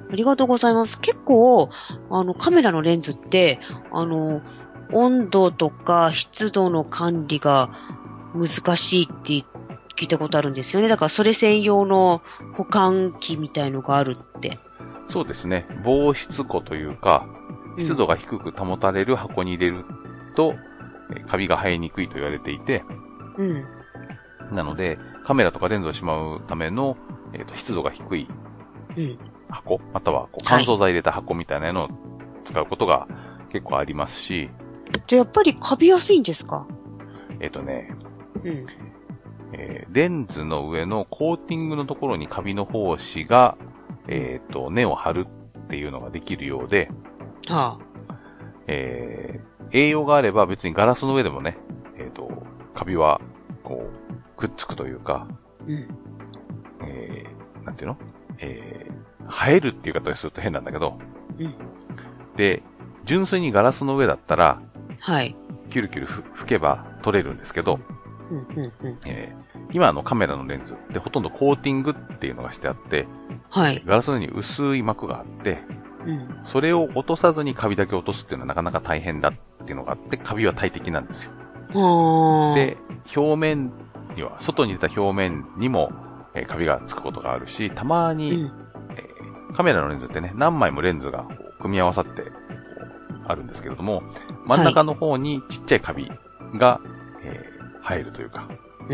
ありがとうございます。結構、あの、カメラのレンズって、あの、温度とか湿度の管理が難しいって聞いたことあるんですよね。だからそれ専用の保管機みたいのがあるって。 そうですね。防湿庫というか、湿度が低く保たれる箱に入れると、うん、カビが生えにくいと言われていて、 うん。 なので、カメラとかレンズをしまうための、えーと、湿度が低い箱、うん、またはこう乾燥剤入れた箱みたいなのを使うことが結構ありますし。 じゃあやっぱりカビやすいんですか？ えっとね、 うんえー、レンズの上のコーティングのところにカビの胞子が、えっと、根を張るっていうのができるようで、 はあえー、栄養があれば別にガラスの上でもね、えっと、カビはこうくっつくというか、 うんえー、なんていうの、えー、生えるっていう言い方をすると変なんだけど、 うん、 で、純粋にガラスの上だったら、 はい。 キュルキュル吹けば取れるんですけど、 うんうんうんえー、今のカメラのレンズってほとんどコーティングっていうのがしてあって、 はい。 ガラスの上に薄い膜があって、 うん、 それを落とさずにカビだけ落とすっていうのはなかなか大変だっていうのがあって、カビは大敵なんですよ。で、表面には、外に出た表面にも、えー、カビがつくことがあるし、たまに、うんえー、カメラのレンズってね、何枚もレンズが組み合わさってあるんですけれども、真ん中の方にちっちゃいカビが、えー、生えるというか、うん、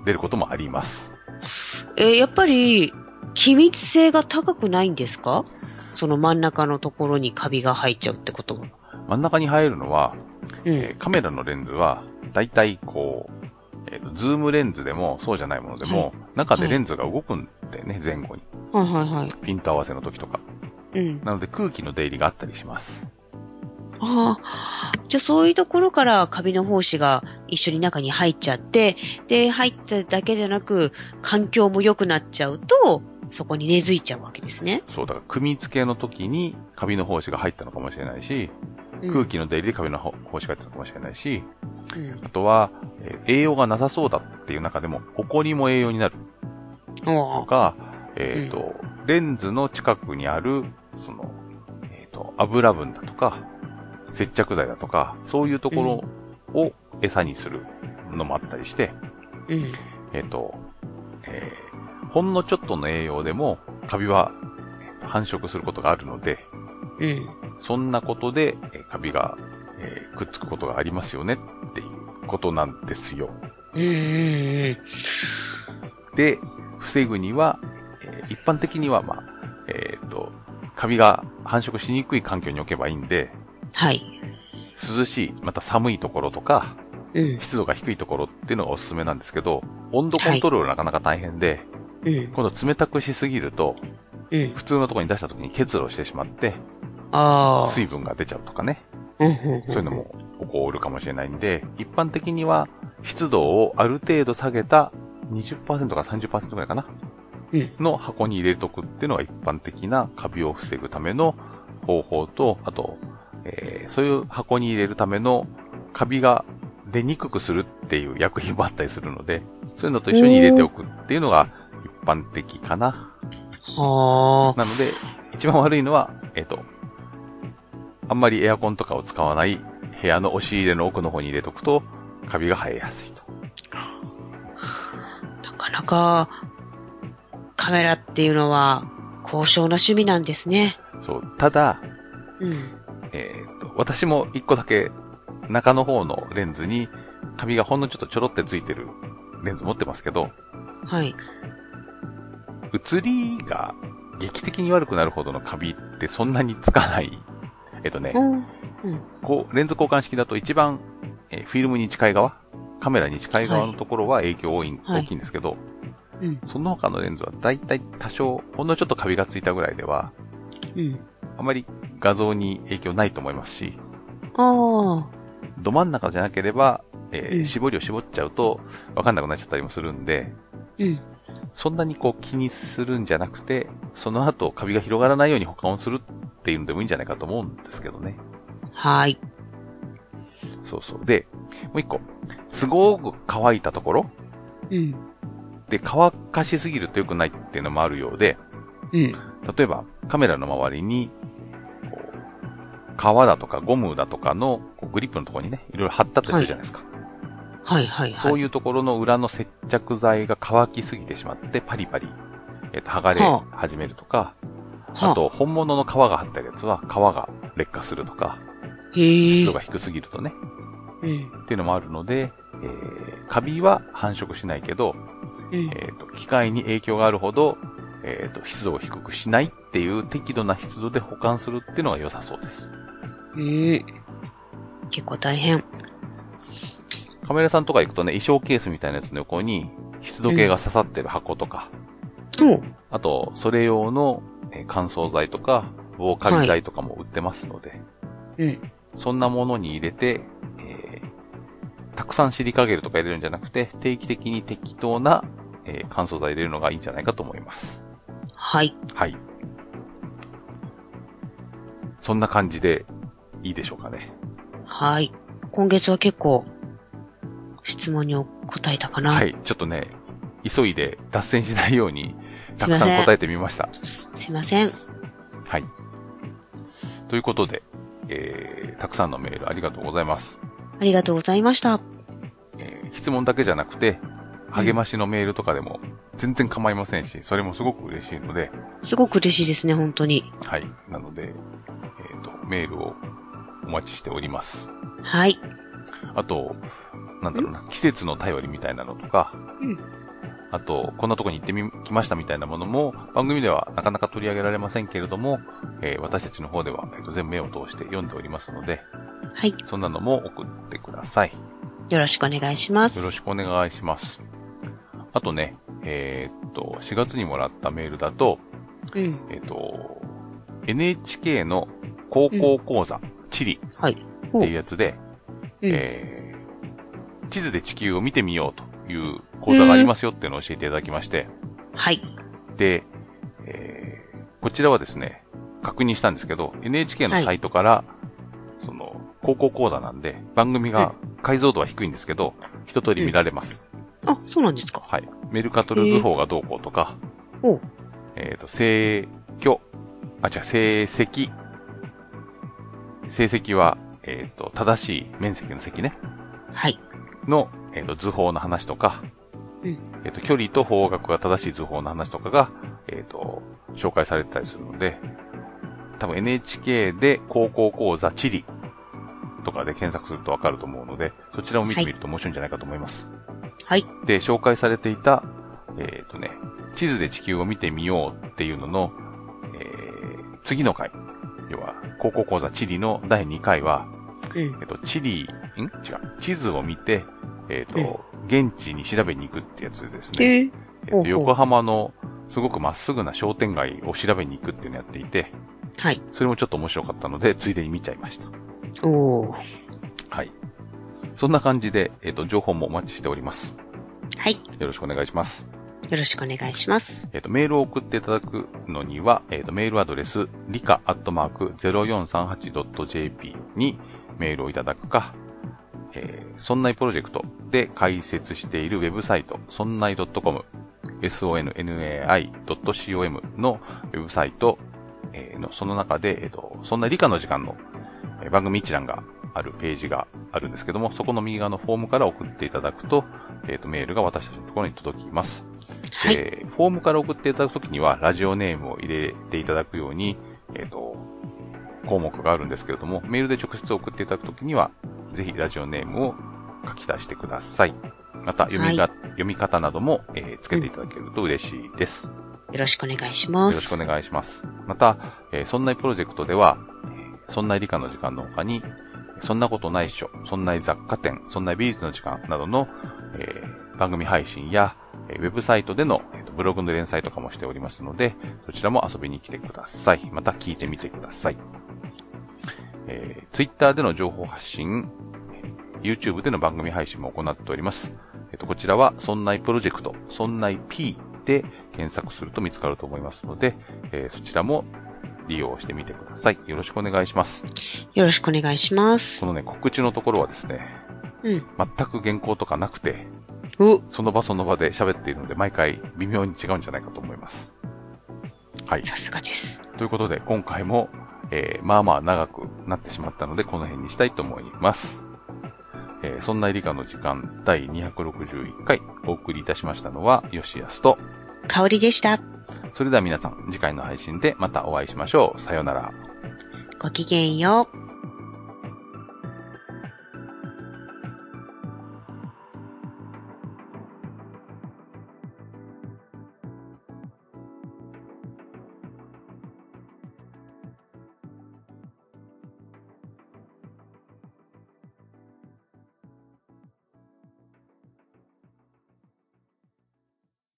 出ることもあります。 えー、やっぱり、気密性が高くないんですか？その真ん中のところにカビが生えちゃうってことは。 真ん中に生えるのは、 うんえー、カメラのレンズは、だいたいこう、えー、ズームレンズでも、そうじゃないものでも、はい、中でレンズが動くんだよね、はい、前後に。 はいはいはい。 ピント合わせの時とか。 うん。 なので空気の出入りがあったりします。 ああ。じゃあそういうところからカビの胞子が一緒に中に入っちゃって、で、入っただけじゃなく、環境も良くなっちゃうと、そこに根付いちゃうわけですね。 そう、だから組み付けの時にカビの胞子が入ったのかもしれないし、うん、空気の出入りでカビの胞子が入ったのかもしれないし、うん、あとは、えー、栄養がなさそうだっていう中でも、ホコリも栄養になる。とか、えっと、うん、レンズの近くにある、その、えっと、油分だとか、接着剤だとか、そういうところを餌にするのもあったりして、 うん、 えっと、えー、ほんのちょっとの栄養でもカビは繁殖することがあるので、 うん、 そんなことでカビが、えー、くっつくことがありますよねっていうことなんですよ。 うんうんうん、 で、防ぐには、えー、一般的には、まあ、えっと、カビが繁殖しにくい環境に置けばいいんで、 はい。 涼しい、また寒いところとか、 うん、 湿度が低いところっていうのがおすすめなんですけど、温度コントロールなかなか大変で、 はい、 今度冷たくしすぎると、 うん、 普通のところに出した時に結露してしまって、 あ水分が出ちゃうとかね、 うんうんうんうん、 そういうのも起こるかもしれないんで、一般的には湿度をある程度下げた にじゅっパーセント から さんじゅっパーセント くらいかな、 うん、 の箱に入れとくっていうのが一般的なカビを防ぐための方法と、あと、えー、そういう箱に入れるためのカビが出にくくするっていう薬品もあったりするので、そういうのと一緒に入れておくっていうのが一般的かな。 はあ。 なので、一番悪いのは、えっと、あんまりエアコンとかを使わない部屋の押し入れの奥の方に入れとくと、カビが生えやすいと。 なかなか、カメラっていうのは高尚な趣味なんですね。 そう、ただ、 うん。 えっと、私も一個だけ中の方のレンズにカビがほんのちょっとちょろってついてるレンズ持ってますけど、 はい。 写りが劇的に悪くなるほどのカビってそんなにつかない。えっとね、 うんうん、 こうレンズ交換式だと一番、えー、フィルムに近い側、カメラに近い側のところは影響多い、はい、大きいんですけど、 うん、 その他のレンズはだいたい多少、ほんのちょっとカビがついたぐらいでは、 うん、 あまり画像に影響ないと思いますし、 あど真ん中じゃなければ、えーうん、絞りを絞っちゃうと分かんなくなっちゃったりもするんで、 うん、 そんなにこう気にするんじゃなくて、その後カビが広がらないように保管をするっていうのでもいいんじゃないかと思うんですけどね。 はい。 そうそう。で、もう一個。すごく乾いたところ、 うん、 で、乾かしすぎると良くないっていうのもあるようで、 うん、 例えばカメラの周りに、こう革だとかゴムだとかのこうグリップのところにね、いろいろ貼ったとするじゃないですか。 はいはいはい。 そういうところの裏の接着剤が乾きすぎてしまってパリパリ、えっと、剥がれ始めるとか、はあ、あと、本物の皮が貼ってあるやつは皮が劣化するとか、湿度が低すぎるとね、うん、っていうのもあるので、えー、カビは繁殖しないけど、うん、えっと、機械に影響があるほど、えっと、湿度を低くしないっていう適度な湿度で保管するっていうのが良さそうです。 えー、結構大変。 カメラさんとか行くとね、衣装ケースみたいなやつの横に湿度計が刺さってる箱とか、うん、あと、それ用の乾燥剤とか、防カビ剤とかも売ってますので、はい、うん、そんなものに入れて、えー、たくさんシリカゲルとか入れるんじゃなくて、定期的に適当な、えー、乾燥剤入れるのがいいんじゃないかと思います。 はい。 はい。そんな感じでいいでしょうかね。 はい。今月は結構、質問に答えたかな。 はい。ちょっとね、急いで脱線しないように、たくさん答えてみました。 すいません。 はい。ということで、えー、たくさんのメールありがとうございます。 ありがとうございました。 えー、質問だけじゃなくて、励ましのメールとかでも全然構いませんし、それもすごく嬉しいので。 すごく嬉しいですね、本当に。 はい。なので、えっと、メールをお待ちしております。 はい。 あと、なんだろうな、季節の便りみたいなのとか、うん、あと、こんなとこに行ってみ、来ましたみたいなものも、番組ではなかなか取り上げられませんけれども、えー、私たちの方では、えーと、全部目を通して読んでおりますので、 はい。 そんなのも送ってください。 よろしくお願いします。 よろしくお願いします。あとね、えー、っと、しがつにもらったメールだと、うん、えー、っと、エヌエイチケー の高校講座、うん、地理っていうやつで、うん、えー、地図で地球を見てみようという講座がありますよっていうのを教えていただきまして、 はい。 で、えー、こちらはですね、確認したんですけど、エヌエイチケー のサイトから、はい、その、高校講座なんで、番組が解像度は低いんですけど、一通り見られます。 うん、あ、そうなんですか。 はい。メルカトル図法がどうこうとか、 えー、おえっと、成挙、あ、違う、成績。成績は、えっと、正しい面積の積ね。 はい。 の、えっと、図法の話とか、うん、えっと、距離と方角が正しい図法の話とかが、えっと、紹介されてたりするので、多分 エヌエイチケー で高校講座地理とかで検索するとわかると思うので、そちらを見てみると面白いんじゃないかと思います。 はい。 で、紹介されていた、えっとね、地図で地球を見てみようっていうのの、えー、次の回、要は、高校講座地理のだいにかいは、うん、えっと、地理、ん違う、地図を見て、えっと、うん、現地に調べに行くってやつですね。えー、えっと、横浜のすごくまっすぐな商店街を調べに行くっていうのをやっていて、 はい。 それもちょっと面白かったので、ついでに見ちゃいました。 おー。 はい。そんな感じで、えっと、情報もお待ちしております。 はい。 よろしくお願いします。 よろしくお願いします。 えっと、メールを送っていただくのには、えっと、メールアドレス、リカアットマーク ゼロよんさんはちドットジェーピー にメールをいただくか、えー、そんないプロジェクトで開設しているウェブサイト、そんない .com、ソンナイ ドットコム のウェブサイト、えー、の、その中で、えっと、そんな理科の時間の、えー、番組一覧があるページがあるんですけども、そこの右側のフォームから送っていただくと、えっと、メールが私たちのところに届きます。 はい。 えー、フォームから送っていただくときには、ラジオネームを入れていただくように、えっと、項目があるんですけれども、メールで直接送っていただくときには、ぜひラジオネームを書き出してください。また、読みが、はい、読み方なども、えー、つけていただけると嬉しいです、 うん。よろしくお願いします。 よろしくお願いします。また、えー、そんないプロジェクトでは、えー、そんない理科の時間の他に、そんなことないっしょ、そんない雑貨店、そんない美術の時間などの、えー、番組配信や、ウェブサイトでの、えー、とブログの連載とかもしておりますので、そちらも遊びに来てください。また聞いてみてください。えー、Twitter での情報発信、YouTube での番組配信も行っております。えー、とこちらは、そんないプロジェクト、そんない P で検索すると見つかると思いますので、えー、そちらも利用してみてください。よろしくお願いします。 よろしくお願いします。 このね、告知のところはですね、 うん、 全く原稿とかなくて、その場その場で喋っているので、毎回微妙に違うんじゃないかと思います。 はい。 さすがです。 ということで、今回も、えー、まあまあ長くなってしまったので、この辺にしたいと思います。えー、そんな理科の時間だいにひゃくろくじゅういっかいお送りいたしましたのは、よしやすと、 かおりでした。 それでは皆さん、次回の配信でまたお会いしましょう。さようなら。 ごきげんよう。